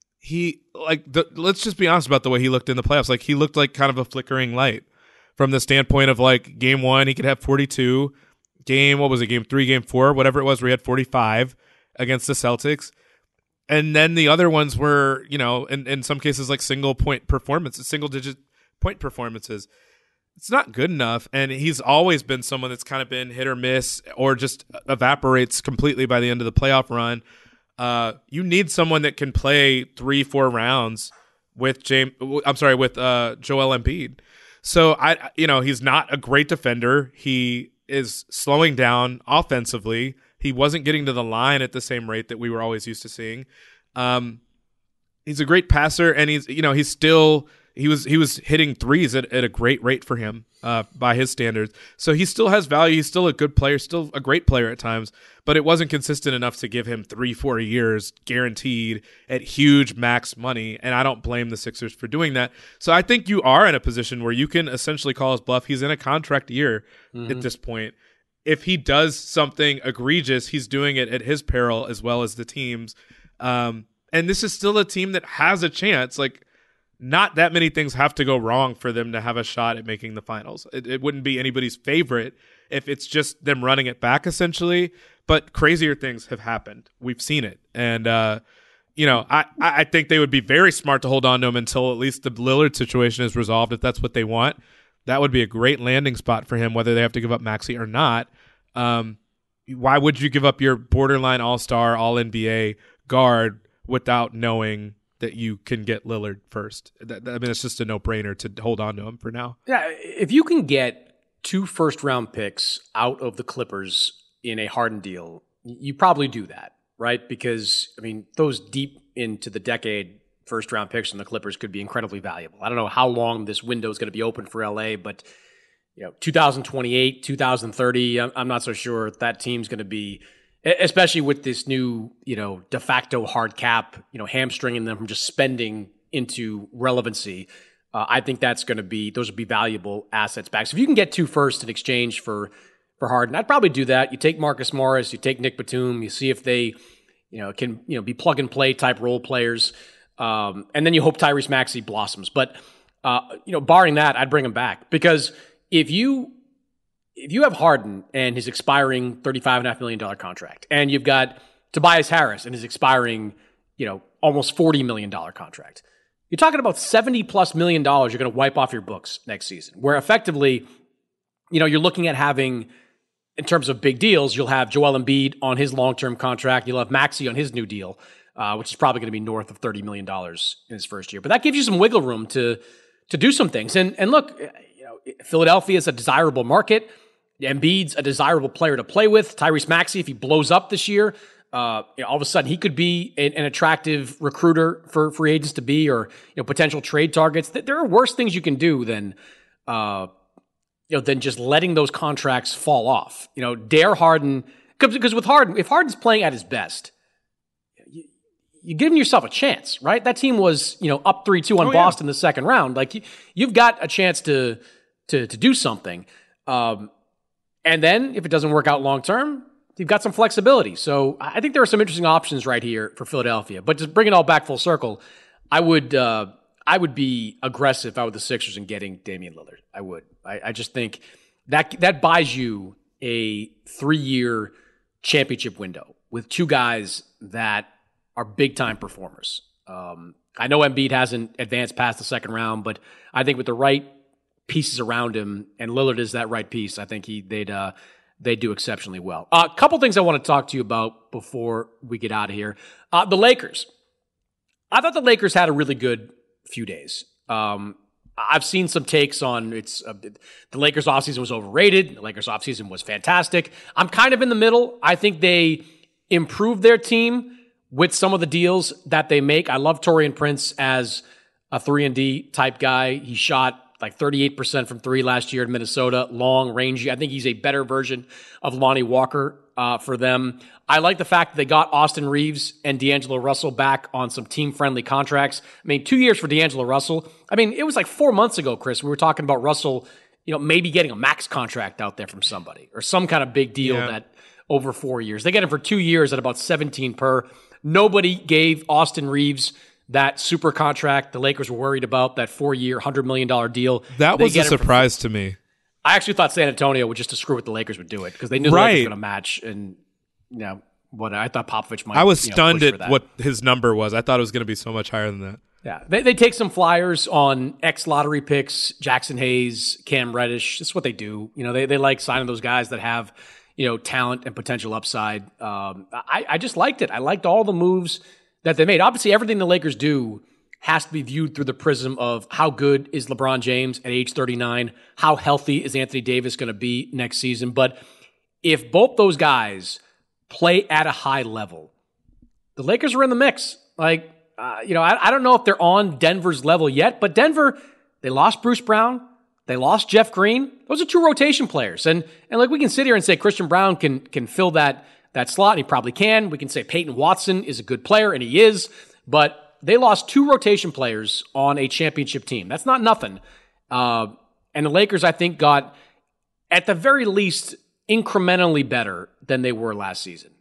he like the, let's just be honest about the way he looked in the playoffs. Like he looked like kind of a flickering light from the standpoint of like game one, he could have forty-two. Game, what was it? Game three, game four, whatever it was, where he had forty-five against the Celtics. And then the other ones were, you know, in, in some cases like single point performances, single digit point performances. It's not good enough. And he's always been someone that's kind of been hit or miss or just evaporates completely by the end of the playoff run. Uh, you need someone that can play three, four rounds with James. I'm sorry, with uh, Joel Embiid. So I, you know, he's not a great defender. He is slowing down offensively. He wasn't getting to the line at the same rate that we were always used to seeing. Um, he's a great passer, and he's, you know, he's still he was he was hitting threes at, at a great rate for him uh, by his standards. So he still has value. He's still a good player, still a great player at times. But it wasn't consistent enough to give him three, four years guaranteed at huge max money, and I don't blame the Sixers for doing that. So I think you are in a position where you can essentially call his bluff. He's in a contract year mm-hmm. at this point. If he does something egregious, he's doing it at his peril as well as the team's. Um, and this is still a team that has a chance. Like, not that many things have to go wrong for them to have a shot at making the finals. It, it wouldn't be anybody's favorite if it's just them running it back, essentially. But crazier things have happened. We've seen it. And, uh, you know, I, I think they would be very smart to hold on to him until at least the Lillard situation is resolved, if that's what they want. That would be a great landing spot for him, whether they have to give up Maxey or not. Um, why would you give up your borderline all-star, all-N B A guard without knowing that you can get Lillard first? That, I mean, it's just a no-brainer to hold on to him for now. Yeah, if you can get two first-round picks out of the Clippers in a Harden deal, you probably do that, right? Because, I mean, those deep into the decade first-round picks from the Clippers could be incredibly valuable. I don't know how long this window is going to be open for L A, but you know, two thousand twenty-eight, two thousand thirty, I'm, I'm not so sure that team's going to be, especially with this new, you know, de facto hard cap, you know, hamstringing them from just spending into relevancy. Uh, I think that's going to be, those would be valuable assets back. So if you can get two first in exchange for for Harden, I'd probably do that. You take Marcus Morris, you take Nick Batum, you see if they, you know, can, you know, be plug and play type role players. Um, and then you hope Tyrese Maxey blossoms. But, uh, you know, barring that, I'd bring him back, because if you, if you have Harden and his expiring thirty-five point five million dollars contract, and you've got Tobias Harris and his expiring, you know, almost forty million dollars contract, you're talking about seventy plus million dollars you're going to wipe off your books next season, where effectively, you know, you're looking at having, in terms of big deals, you'll have Joel Embiid on his long-term contract. You'll have Maxey on his new deal, uh, which is probably going to be north of thirty million dollars in his first year. But that gives you some wiggle room to to do some things. And and look, you know, Philadelphia is a desirable market. Embiid's a desirable player to play with. Tyrese Maxey, if he blows up this year, uh, you know, all of a sudden he could be an, an attractive recruiter for free agents to be, or you know, potential trade targets. There are worse things you can do than uh, you know, than just letting those contracts fall off. You know, dare Harden, because with Harden, if Harden's playing at his best, you're giving yourself a chance, right? That team was, you know, up three two on oh, Boston yeah. the second round. Like, you, you've got a chance to to to do something. Um, and then if it doesn't work out long term, you've got some flexibility. So I think there are some interesting options right here for Philadelphia. But just bring it all back full circle, I would uh, I would be aggressive if I were the Sixers in getting Damian Lillard. I would. I, I just think that that buys you a three-year championship window with two guys that are big-time performers. Um, I know Embiid hasn't advanced past the second round, but I think with the right pieces around him, and Lillard is that right piece, I think he they'd uh, they do exceptionally well. A uh, couple things I want to talk to you about before we get out of here. Uh, the Lakers. I thought the Lakers had a really good few days. Um, I've seen some takes on it's uh, the Lakers offseason was overrated. The Lakers offseason was fantastic. I'm kind of in the middle. I think they improved their team with some of the deals that they make. I love Taurean Prince as a three and D type guy. He shot like thirty-eight percent from three last year in Minnesota, long, rangy. I think he's a better version of Lonnie Walker uh, for them. I like the fact that they got Austin Reeves and D'Angelo Russell back on some team-friendly contracts. I mean, two years for D'Angelo Russell. I mean, it was like four months ago, Chris, we were talking about Russell, you know, maybe getting a max contract out there from somebody or some kind of big deal yeah. that over four years. They get him for two years at about seventeen per. Nobody gave Austin Reeves that super contract the Lakers were worried about, that four-year, one hundred million dollars deal. That They was a get him for- surprise to me. I actually thought San Antonio would just to screw with the Lakers would do it because they knew the Right. Lakers were going to match. And, you know, what I thought Popovich might I was you know, stunned push for at that. what his number was. I thought it was going to be so much higher than that. Yeah, they, they take some flyers on ex-lottery picks, Jackson Hayes, Cam Reddish. That's what they do. You know, they, they like signing those guys that have, you know, talent and potential upside. Um, I, I just liked it. I liked all the moves that they made. Obviously, everything the Lakers do has to be viewed through the prism of how good is LeBron James at age thirty-nine? How healthy is Anthony Davis going to be next season? But if both those guys play at a high level, the Lakers are in the mix. Like, uh, you know, I, I don't know if they're on Denver's level yet, but Denver, they lost Bruce Brown. They lost Jeff Green. Those are two rotation players. And and like we can sit here and say Christian Brown can can fill that that slot, and he probably can. We can say Peyton Watson is a good player, and he is. But they lost two rotation players on a championship team. That's not nothing. Uh, and the Lakers, I think, got, at the very least, incrementally better than they were last season.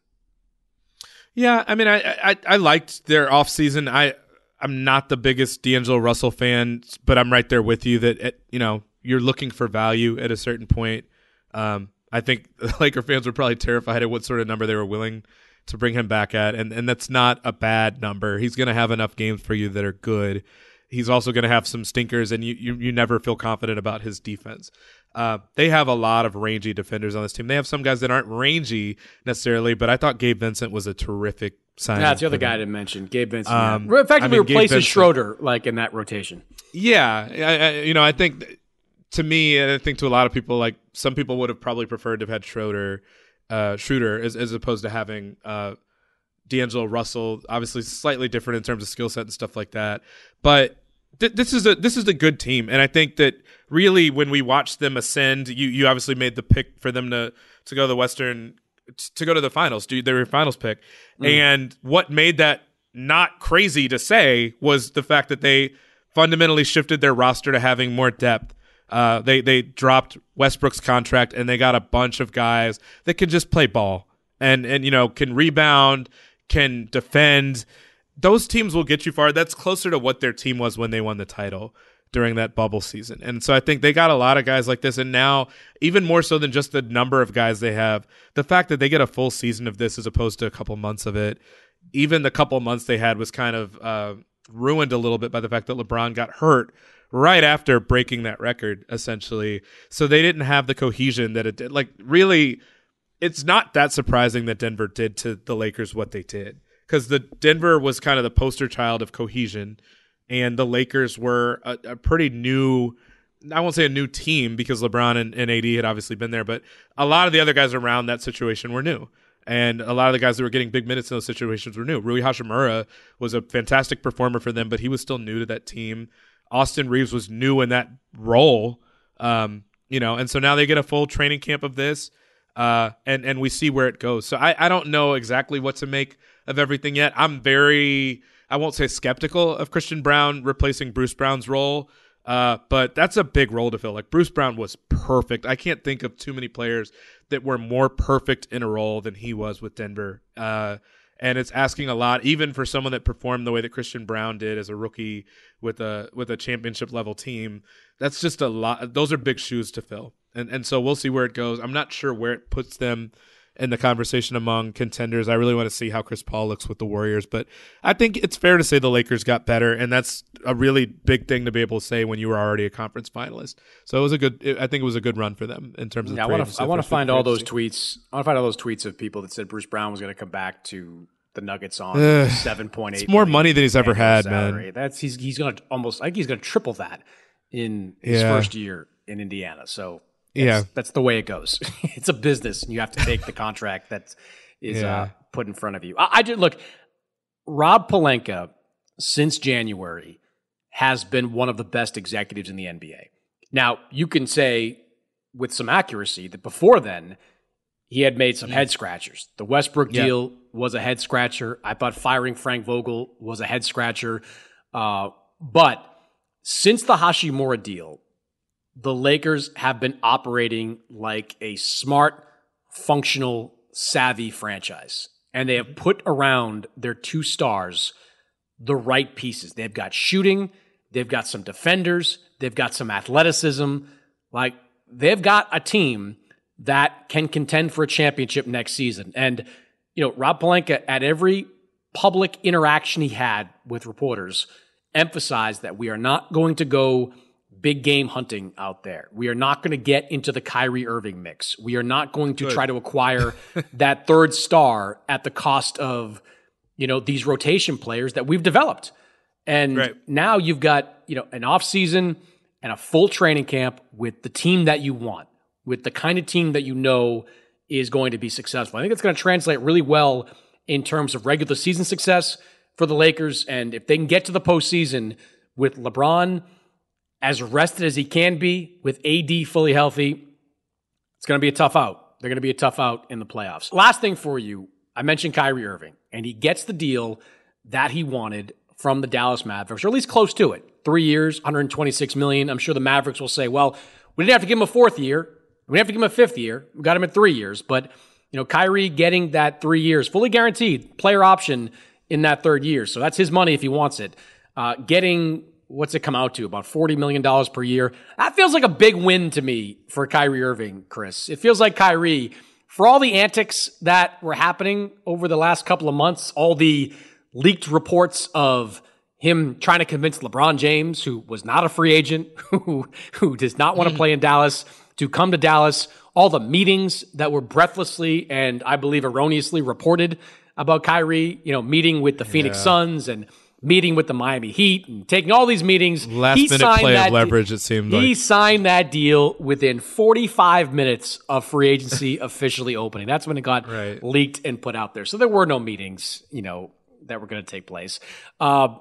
Yeah, I mean, I I, I liked their offseason. I I'm not the biggest D'Angelo Russell fan, but I'm right there with you that, you know, you're looking for value at a certain point. Um, I think the Laker fans were probably terrified at what sort of number they were willing to bring him back at, and, and that's not a bad number. He's going to have enough games for you that are good. He's also going to have some stinkers, and you, you, you never feel confident about his defense. Uh, they have a lot of rangy defenders on this team. They have some guys that aren't rangy necessarily, but I thought Gabe Vincent was a terrific signing. That's the other for them. guy I didn't mention, Gabe Vincent. Um, yeah. Effectively I mean, Gabe replaces Vincent- Schroeder, like, in that rotation. Yeah, I, I, you know, I think to me, and I think to a lot of people, like some people would have probably preferred to have had Schroeder, uh, Schroeder as, as opposed to having uh, D'Angelo Russell. Obviously, slightly different in terms of skill set and stuff like that. But th- this is a this is a good team, and I think that really when we watch them ascend, you you obviously made the pick for them to to go to the Western to go to the finals. Do they were your finals pick, mm. and what made that not crazy to say was the fact that they fundamentally shifted their roster to having more depth. Uh, they they dropped Westbrook's contract and they got a bunch of guys that can just play ball and and you know can rebound, can defend. Those teams will get you far. That's closer to what their team was when they won the title during that bubble season. And so I think they got a lot of guys like this. And now, even more so than just the number of guys they have, the fact that they get a full season of this as opposed to a couple months of it, even the couple months they had was kind of uh, ruined a little bit by the fact that LeBron got hurt right after breaking that record, essentially. So they didn't have the cohesion that it did. Like, really, it's not that surprising that Denver did to the Lakers what they did. Because the Denver was kind of the poster child of cohesion, and the Lakers were a, a pretty new, I won't say a new team because LeBron and, and A D had obviously been there, but a lot of the other guys around that situation were new. And a lot of the guys that were getting big minutes in those situations were new. Rui Hachimura was a fantastic performer for them, but he was still new to that team. Austin Reeves was new in that role, um, you know, and so now they get a full training camp of this, uh, and and we see where it goes. So I, I don't know exactly what to make of everything yet. I'm very, I won't say skeptical of Christian Braun replacing Bruce Brown's role, uh, but that's a big role to fill. Like Bruce Brown was perfect. I can't think of too many players that were more perfect in a role than he was with Denver. Uh, and it's asking a lot, even for someone that performed the way that Christian Braun did as a rookie with a with a championship level team. That's just a lot. Those are big shoes to fill. And and so we'll see where it goes. I'm not sure where it puts them in the conversation among contenders. I really want to see how Chris Paul looks with the Warriors, but I think it's fair to say the Lakers got better, and that's a really big thing to be able to say when you were already a conference finalist. So it was a good. I think it was a good run for them in terms of. Yeah, I want to. I want to find all those tweets. I want to find all those tweets of people that said Bruce Brown was going to come back to the Nuggets on uh, seven point eight. It's more money than he's ever had, salary. man. That's he's he's going to almost. I think he's going to triple that in his yeah. first year in Indiana. So. That's, yeah, that's the way it goes. It's a business, and you have to take the contract that is yeah. uh, put in front of you. I, I did look. Rob Pelinka, since January, has been one of the best executives in the N B A. Now, you can say with some accuracy that before then, he had made some head scratchers. The Westbrook yeah. deal was a head scratcher. I thought firing Frank Vogel was a head scratcher. Uh, but since the Hashimura deal, the Lakers have been operating like a smart, functional, savvy franchise. And they have put around their two stars the right pieces. They've got shooting, they've got some defenders, they've got some athleticism. Like, they've got a team that can contend for a championship next season. And, you know, Rob Pelinka, at every public interaction he had with reporters, emphasized that we are not going to go big game hunting out there. We are not going to get into the Kyrie Irving mix. We are not going to Good. try to acquire that third star at the cost of, you know, these rotation players that we've developed. And right. now you've got, you know, an off season and a full training camp with the team that you want, with the kind of team that you know is going to be successful. I think it's going to translate really well in terms of regular season success for the Lakers. And if they can get to the postseason with LeBron as rested as he can be, with A D fully healthy, it's going to be a tough out. They're going to be a tough out in the playoffs. Last thing for you, I mentioned Kyrie Irving, and he gets the deal that he wanted from the Dallas Mavericks, or at least close to it. Three years, one hundred twenty-six million dollars. I'm sure the Mavericks will say, well, we didn't have to give him a fourth year. We didn't have to give him a fifth year. We got him at three years. But, you know, Kyrie getting that three years, fully guaranteed, player option in that third year. So that's his money if he wants it. Uh, getting... What's it come out to? About forty million dollars per year. That feels like a big win to me for Kyrie Irving, Chris. It feels like Kyrie, for all the antics that were happening over the last couple of months, all the leaked reports of him trying to convince LeBron James, who was not a free agent, who, who does not want to play in Dallas, to come to Dallas, all the meetings that were breathlessly and I believe erroneously reported about Kyrie, you know, meeting with the Phoenix yeah. Suns and meeting with the Miami Heat and taking all these meetings. Last he minute signed play that of leverage, de- it seemed He like. signed that deal within forty-five minutes of free agency officially opening. That's when it got right. leaked and put out there. So there were no meetings, you know, that were going to take place. Uh,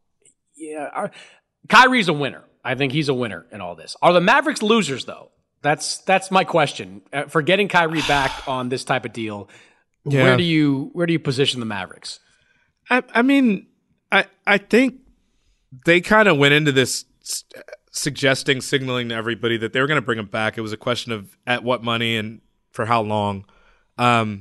yeah, our, Kyrie's a winner. I think he's a winner in all this. Are the Mavericks losers, though? That's that's my question. Uh, for getting Kyrie back on this type of deal, yeah. where do you where do you position the Mavericks? I, I mean... I, I think they kind of went into this st- suggesting, signaling to everybody that they were going to bring him back. It was a question of at what money and for how long. Um,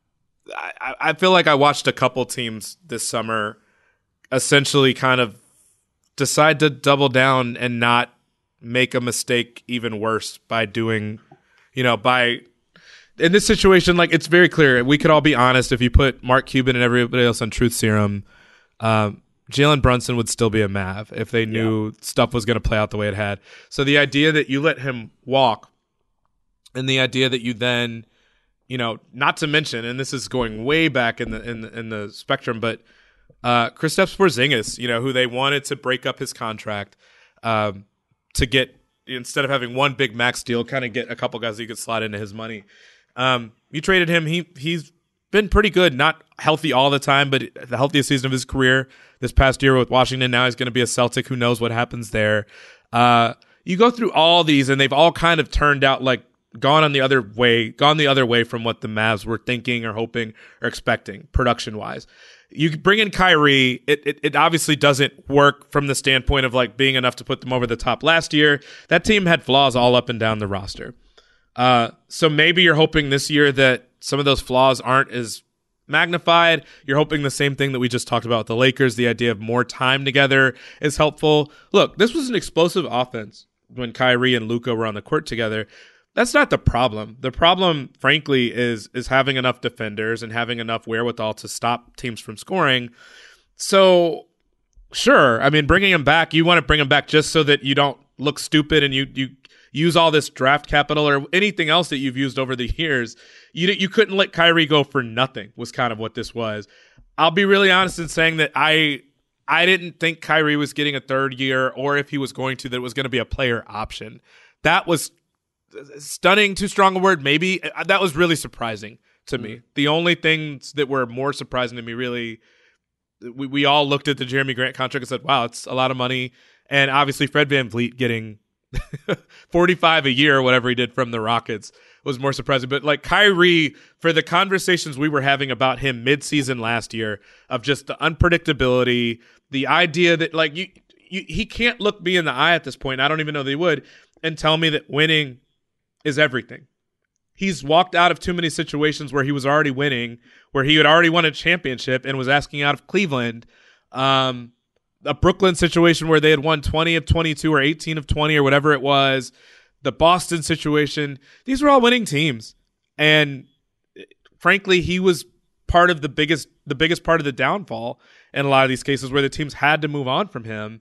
I, I feel like I watched a couple teams this summer essentially kind of decide to double down and not make a mistake even worse by doing, you know, by in this situation, like it's very clear. We could all be honest. If you put Mark Cuban and everybody else on Truth Serum, Um, Jalen Brunson would still be a Mav if they knew yeah. stuff was going to play out the way it had. So the idea that you let him walk and the idea that you then, you know, not to mention, and this is going way back in the in the, in the spectrum, but uh, Kristaps Porzingis, you know, who they wanted to break up his contract um, to get, instead of having one big max deal, kind of get a couple guys that you could slot into his money. Um, you traded him. He he's been pretty good, not healthy all the time, but the healthiest season of his career this past year with Washington. Now he's going to be a Celtic. Who knows what happens there? Uh, you go through all these, and they've all kind of turned out like gone on the other way, gone the other way from what the Mavs were thinking or hoping or expecting production wise. You bring in Kyrie, it, it it obviously doesn't work from the standpoint of like being enough to put them over the top. Last year, that team had flaws all up and down the roster. Uh, so maybe you're hoping this year that some of those flaws aren't as magnified. You're hoping the same thing that we just talked about with the Lakers, the idea of more time together is helpful. Look, this was an explosive offense when Kyrie and Luka were on the court together. That's not the problem. The problem, frankly, is is having enough defenders and having enough wherewithal to stop teams from scoring. So, sure, I mean, bringing him back, you want to bring him back just so that you don't look stupid and you you use all this draft capital or anything else that you've used over the years. You you couldn't let Kyrie go for nothing was kind of what this was. I'll be really honest in saying that I I didn't think Kyrie was getting a third year, or if he was going to, that it was going to be a player option. That was stunning, too strong a word, maybe. That was really surprising to mm-hmm. me. The only things that were more surprising to me, really, we, we all looked at the Jeremy Grant contract and said, wow, it's a lot of money. And obviously Fred VanVleet getting forty-five a year or whatever he did from the Rockets was more surprising. But like Kyrie, for the conversations we were having about him mid-season last year, of just the unpredictability, the idea that like you, you he can't look me in the eye at this point, I don't even know they would, and tell me that winning is everything. He's walked out of too many situations where he was already winning, where he had already won a championship and was asking out of Cleveland. Um, a Brooklyn situation where they had won twenty of twenty-two or eighteen of twenty or whatever it was. The Boston situation. These were all winning teams. And frankly, he was part of the biggest the biggest part of the downfall in a lot of these cases where the teams had to move on from him.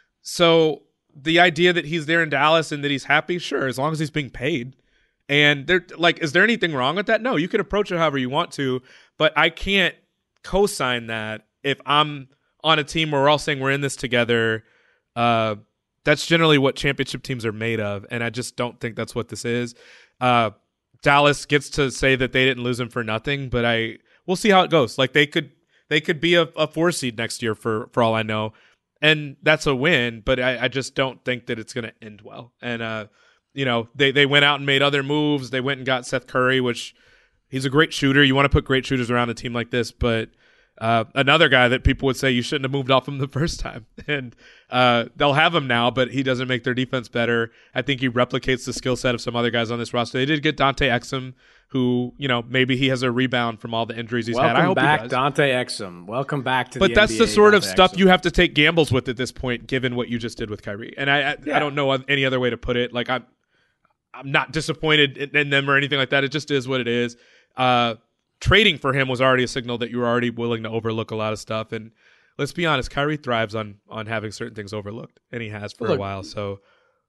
So the idea that he's there in Dallas and that he's happy, sure, as long as he's being paid. And there, like, is there anything wrong with that? No, you can approach it however you want to, but I can't co-sign that if I'm on a team where we're all saying we're in this together. Uh, that's generally what championship teams are made of, and I just don't think that's what this is. Uh, Dallas gets to say that they didn't lose him for nothing, but I we'll see how it goes. Like they could they could be a, a four seed next year for for all I know. And that's a win, but I, I just don't think that it's going to end well. And, uh, you know, they, they went out and made other moves. They went and got Seth Curry, which he's a great shooter. You want to put great shooters around a team like this. But uh, another guy that people would say you shouldn't have moved off him the first time. And uh, they'll have him now, but he doesn't make their defense better. I think he replicates the skill set of some other guys on this roster. They did get Dante Exum, who, you know, maybe he has a rebound from all the injuries he's Welcome had. I hope back, he does. Dante Exum. Welcome back to but the that's N B A, the sort Dante of stuff Exum. you have to take gambles with at this point, given what you just did with Kyrie. And I I, Yeah. I don't know any other way to put it. Like, I'm, I'm not disappointed in, in them or anything like that. It just is what it is. Uh, trading for him was already a signal that you were already willing to overlook a lot of stuff. And let's be honest, Kyrie thrives on on having certain things overlooked, and he has for Look, a while. So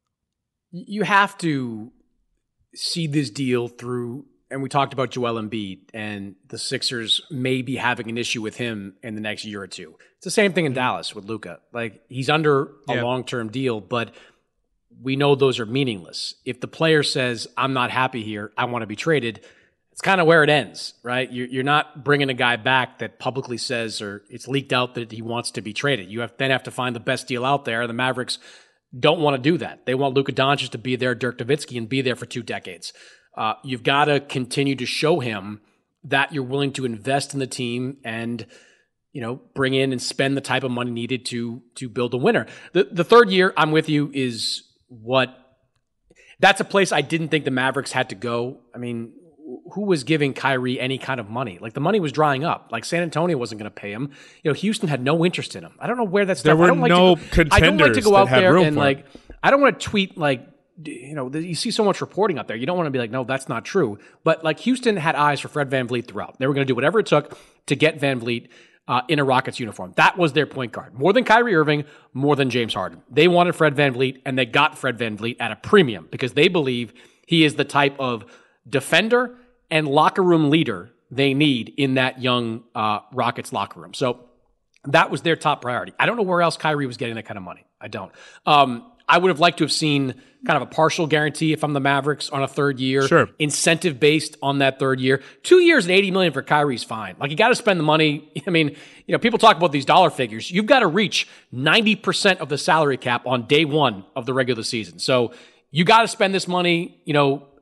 you have to see this deal through. And we talked about Joel Embiid, and the Sixers may be having an issue with him in the next year or two. It's the same thing in Dallas with Luka. Like, he's under a Yeah. long-term deal, but we know those are meaningless. If the player says, I'm not happy here, I want to be traded, it's kind of where it ends, right? You're, you're not bringing a guy back that publicly says, or it's leaked out that he wants to be traded. You have then have to find the best deal out there. The Mavericks don't want to do that. They want Luka Doncic to be there, Dirk Nowitzki, and be there for two decades. Uh, you've got to continue to show him that you're willing to invest in the team and, you know, bring in and spend the type of money needed to to build a winner. The the third year, I'm with you, is what that's a place I didn't think the Mavericks had to go. I mean, who was giving Kyrie any kind of money? Like, the money was drying up. Like, San Antonio wasn't going to pay him. You know, Houston had no interest in him. I don't know where that's. there stuff. were I don't like no to go, contenders I don't like to go that out had there room and for like. him. I don't want to tweet like. You know, you see so much reporting out there. You don't want to be like, no, that's not true. But like, Houston had eyes for Fred VanVleet throughout. They were going to do whatever it took to get VanVleet uh, in a Rockets uniform. That was their point guard. More than Kyrie Irving, more than James Harden. They wanted Fred VanVleet, and they got Fred VanVleet at a premium because they believe he is the type of defender and locker room leader they need in that young uh, Rockets locker room. So that was their top priority. I don't know where else Kyrie was getting that kind of money. I don't. Um, I would have liked to have seen kind of a partial guarantee if I'm the Mavericks on a third year. Sure. Incentive based on that third year. Two years and eighty million dollars for Kyrie's fine. Like, you got to spend the money. I mean, you know, people talk about these dollar figures. You've got to reach ninety percent of the salary cap on day one of the regular season. So you got to spend this money, you know,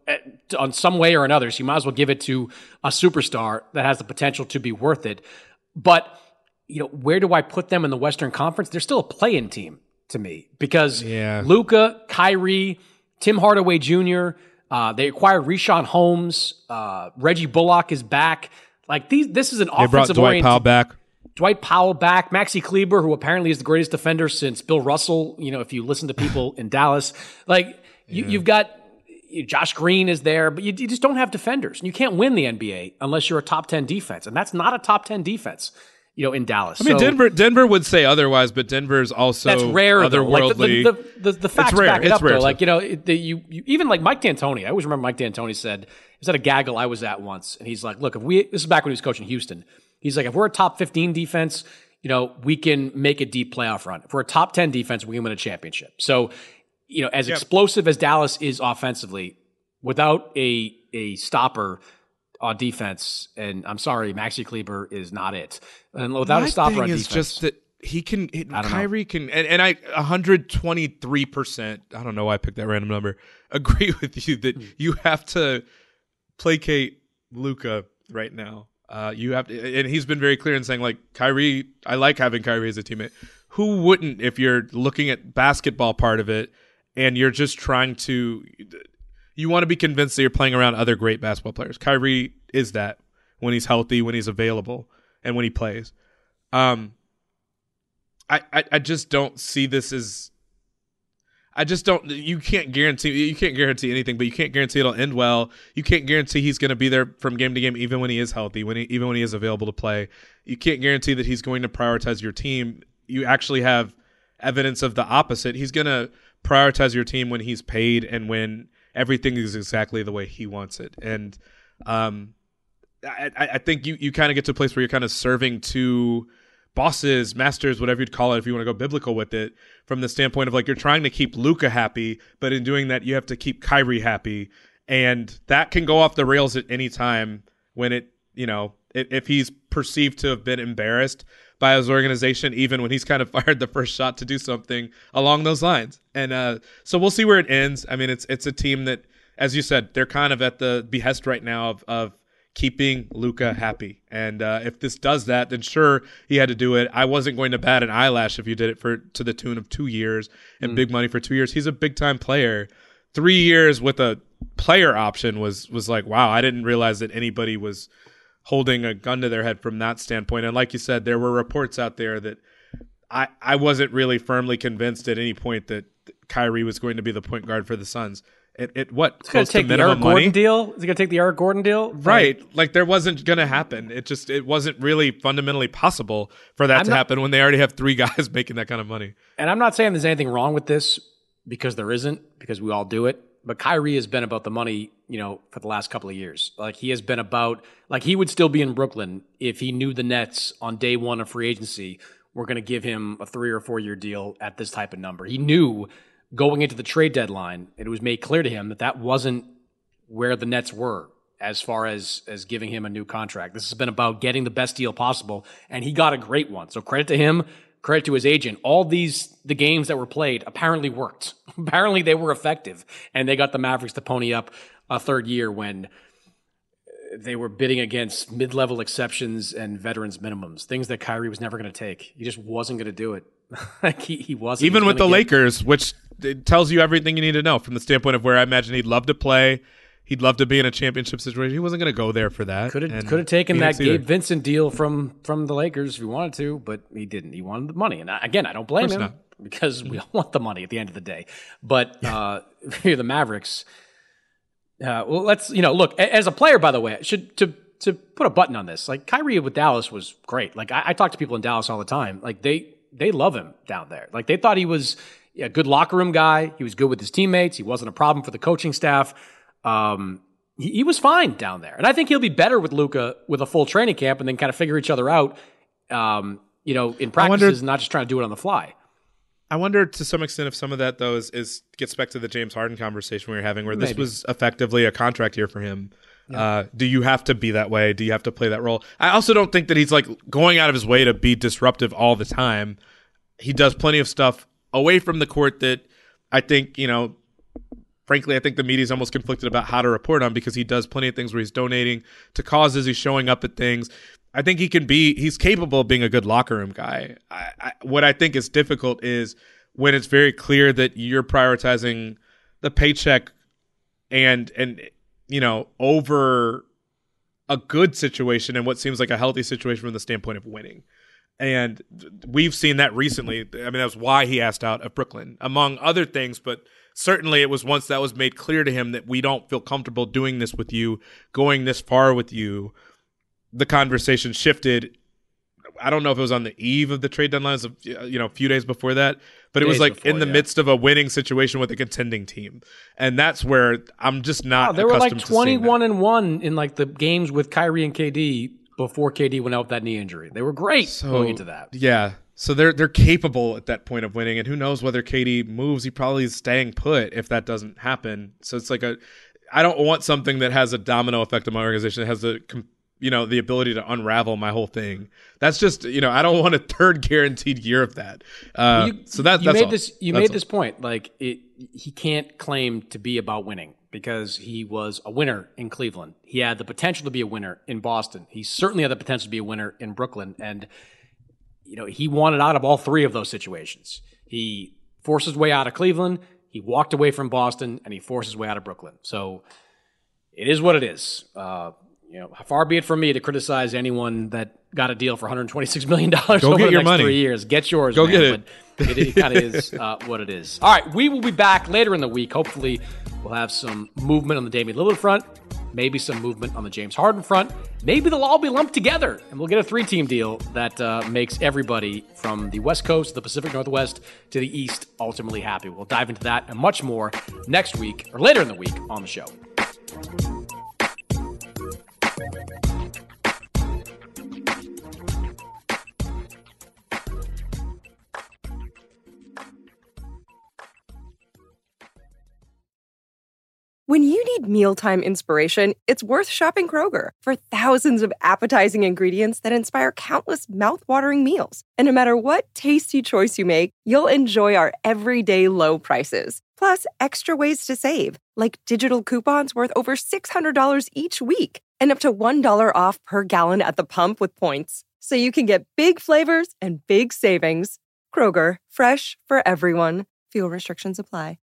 on some way or another. So you might as well give it to a superstar that has the potential to be worth it. But, you know, where do I put them in the Western Conference? They're still a play-in team to me because yeah. Luka, Kyrie, Tim Hardaway Junior, uh, they acquired Richaun Holmes, uh, Reggie Bullock is back. Like these, this is an they offensive brought Dwight oriented. Powell back. Dwight Powell back, Maxi Kleber, who apparently is the greatest defender since Bill Russell. You know, if you listen to people in Dallas, like you, Yeah. you've got you, Josh Green is there, but you, you just don't have defenders. You can't win the N B A unless you're a top ten defense, and that's not a top ten defense. You know, in Dallas. I mean, so, Denver Denver would say otherwise, but Denver's also that's rare. Though. Like otherworldly. the, the, the, the facts rare. back it It's up. rare, Though. too. Like you know, it, the, you, you even like Mike D'Antoni. I always remember Mike D'Antoni said it was at a gaggle I was at once, and he's like, "Look, if we this is back when he was coaching Houston. He's like, if we're a top fifteen defense, you know, we can make a deep playoff run. If we're a top ten defense, we can win a championship. So, you know, as Yep. explosive as Dallas is offensively, without a a stopper on defense, and I'm sorry, Maxi Kleber is not it. And without My a stopper thing on is defense, just that he can. It, I don't Kyrie know. can, and, and I one hundred twenty-three percent. I don't know why I picked that random number. Agree with you that you have to placate Luka right now. Uh, you have to, and he's been very clear in saying like Kyrie. I like having Kyrie as a teammate. Who wouldn't if you're looking at basketball part of it, and you're just trying to. You want to be convinced that you're playing around other great basketball players. Kyrie is that when he's healthy, when he's available, and when he plays. Um, I, I, I just don't see this as. I just don't. You can't guarantee. You can't guarantee anything, but you can't guarantee it'll end well. You can't guarantee he's going to be there from game to game, even when he is healthy, when he, even when he is available to play. You can't guarantee that he's going to prioritize your team. You actually have evidence of the opposite. He's going to prioritize your team when he's paid and when everything is exactly the way he wants it. And um, I, I think you, you kind of get to a place where you're kind of serving two bosses, masters, whatever you'd call it, if you want to go biblical with it, from the standpoint of like you're trying to keep Luka happy, but in doing that, you have to keep Kyrie happy. And that can go off the rails at any time when it, you know, if, if he's perceived to have been embarrassed by his organization, even when he's kind of fired the first shot to do something along those lines. And uh, so we'll see where it ends. I mean, it's it's a team that, as you said, they're kind of at the behest right now of, of keeping Luka happy. And uh, if this does that, then sure, he had to do it. I wasn't going to bat an eyelash if you did it for to the tune of two years and mm. big money for two years. He's a big-time player. Three years with a player option was was like, wow, I didn't realize that anybody was holding a gun to their head from that standpoint. And like you said, there were reports out there that I, I wasn't really firmly convinced at any point that Kyrie was going to be the point guard for the Suns. It, it what? It's going to take the Eric money? Gordon deal? Is it going to take the Eric Gordon deal? Right. Like, like there wasn't going to happen. It just, it wasn't really fundamentally possible for that I'm to not, happen when they already have three guys making that kind of money. And I'm not saying there's anything wrong with this because there isn't, because we all do it. But Kyrie has been about the money, you know, for the last couple of years. Like he has been about, like he would still be in Brooklyn if he knew the Nets on day one of free agency were going to give him a three or four year deal at this type of number. He knew going into the trade deadline, it was made clear to him that that wasn't where the Nets were as far as, as giving him a new contract. This has been about getting the best deal possible, and he got a great one. So credit to him. Credit to his agent. All these, the games that were played apparently worked. Apparently they were effective. And they got the Mavericks to pony up a third year when they were bidding against mid-level exceptions and veterans minimums, things that Kyrie was never going to take. He just wasn't going to do it. like he, he wasn't. Even he was with the get... Lakers, which it tells you everything you need to know from the standpoint of where I imagine he'd love to play. He'd love to be in a championship situation. He wasn't going to go there for that. Could have could have taken Phoenix that either. Gabe Vincent deal from from the Lakers if he wanted to, but he didn't. He wanted the money. And I, again, I don't blame him not. because we all want the money at the end of the day. But uh, here, the Mavericks. Uh, well, let's you know look as a player. By the way, should to to put a button on this. Like Kyrie with Dallas was great. Like I, I talk to people in Dallas all the time. Like they they love him down there. Like they thought he was a good locker room guy. He was good with his teammates. He wasn't a problem for the coaching staff. Um, He, he was fine down there. And I think he'll be better with Luka with a full training camp and then kind of figure each other out, um, you know, in practices, wonder, not just trying to do it on the fly. I wonder to some extent if some of that, though, is, is gets back to the James Harden conversation we were having where this Maybe. was effectively a contract year for him. Yeah. Uh, do you have to be that way? Do you have to play that role? I also don't think that he's like going out of his way to be disruptive all the time. He does plenty of stuff away from the court that I think, you know, frankly, I think the media's almost conflicted about how to report on because he does plenty of things where he's donating to causes, he's showing up at things. I think he can be, he's capable of being a good locker room guy. I, I, what I think is difficult is when it's very clear that you're prioritizing the paycheck and, and you know, over a good situation and what seems like a healthy situation from the standpoint of winning. And we've seen that recently. I mean, that's why he asked out of Brooklyn, among other things. But certainly it was once that was made clear to him that we don't feel comfortable doing this with you, going this far with you, the conversation shifted. I don't know if it was on the eve of the trade deadlines, of you know, a few days before that, but it was like before, in the yeah. midst of a winning situation with a contending team, and that's where I'm just not. Oh, they were like twenty-one and one in like the games with Kyrie and K D before K D went out with that knee injury. They were great so, going into that. Yeah, so they're they're capable at that point of winning, and who knows whether K D moves? He probably is staying put if that doesn't happen. So it's like a, I don't want something that has a domino effect on my organization. That has a you know, the ability to unravel my whole thing. That's just, you know, I don't want a third guaranteed year of that. Uh, you, so that, you that's made all. this. You that's made all. this point. Like it, he can't claim to be about winning because he was a winner in Cleveland. He had the potential to be a winner in Boston. He certainly had the potential to be a winner in Brooklyn. And, you know, he wanted out of all three of those situations. He forced his way out of Cleveland. He walked away from Boston, and he forced his way out of Brooklyn. So it is what it is. Uh, You know, far be it from me to criticize anyone that got a deal for one hundred twenty-six million dollars Go over get the your next money. three years. Get yours, Go man. get it. But it, it kind of is uh, what it is. All right, we will be back later in the week. Hopefully, we'll have some movement on the Damian Lillard front, maybe some movement on the James Harden front. Maybe they'll all be lumped together, and we'll get a three-team deal that uh, makes everybody from the West Coast, the Pacific Northwest, to the East ultimately happy. We'll dive into that and much more next week, or later in the week, on the show. When you need mealtime inspiration, it's worth shopping Kroger for thousands of appetizing ingredients that inspire countless mouthwatering meals. And no matter what tasty choice you make, you'll enjoy our everyday low prices. Plus, extra ways to save, like digital coupons worth over six hundred dollars each week and up to one dollar off per gallon at the pump with points. So you can get big flavors and big savings. Kroger, fresh for everyone. Fuel restrictions apply.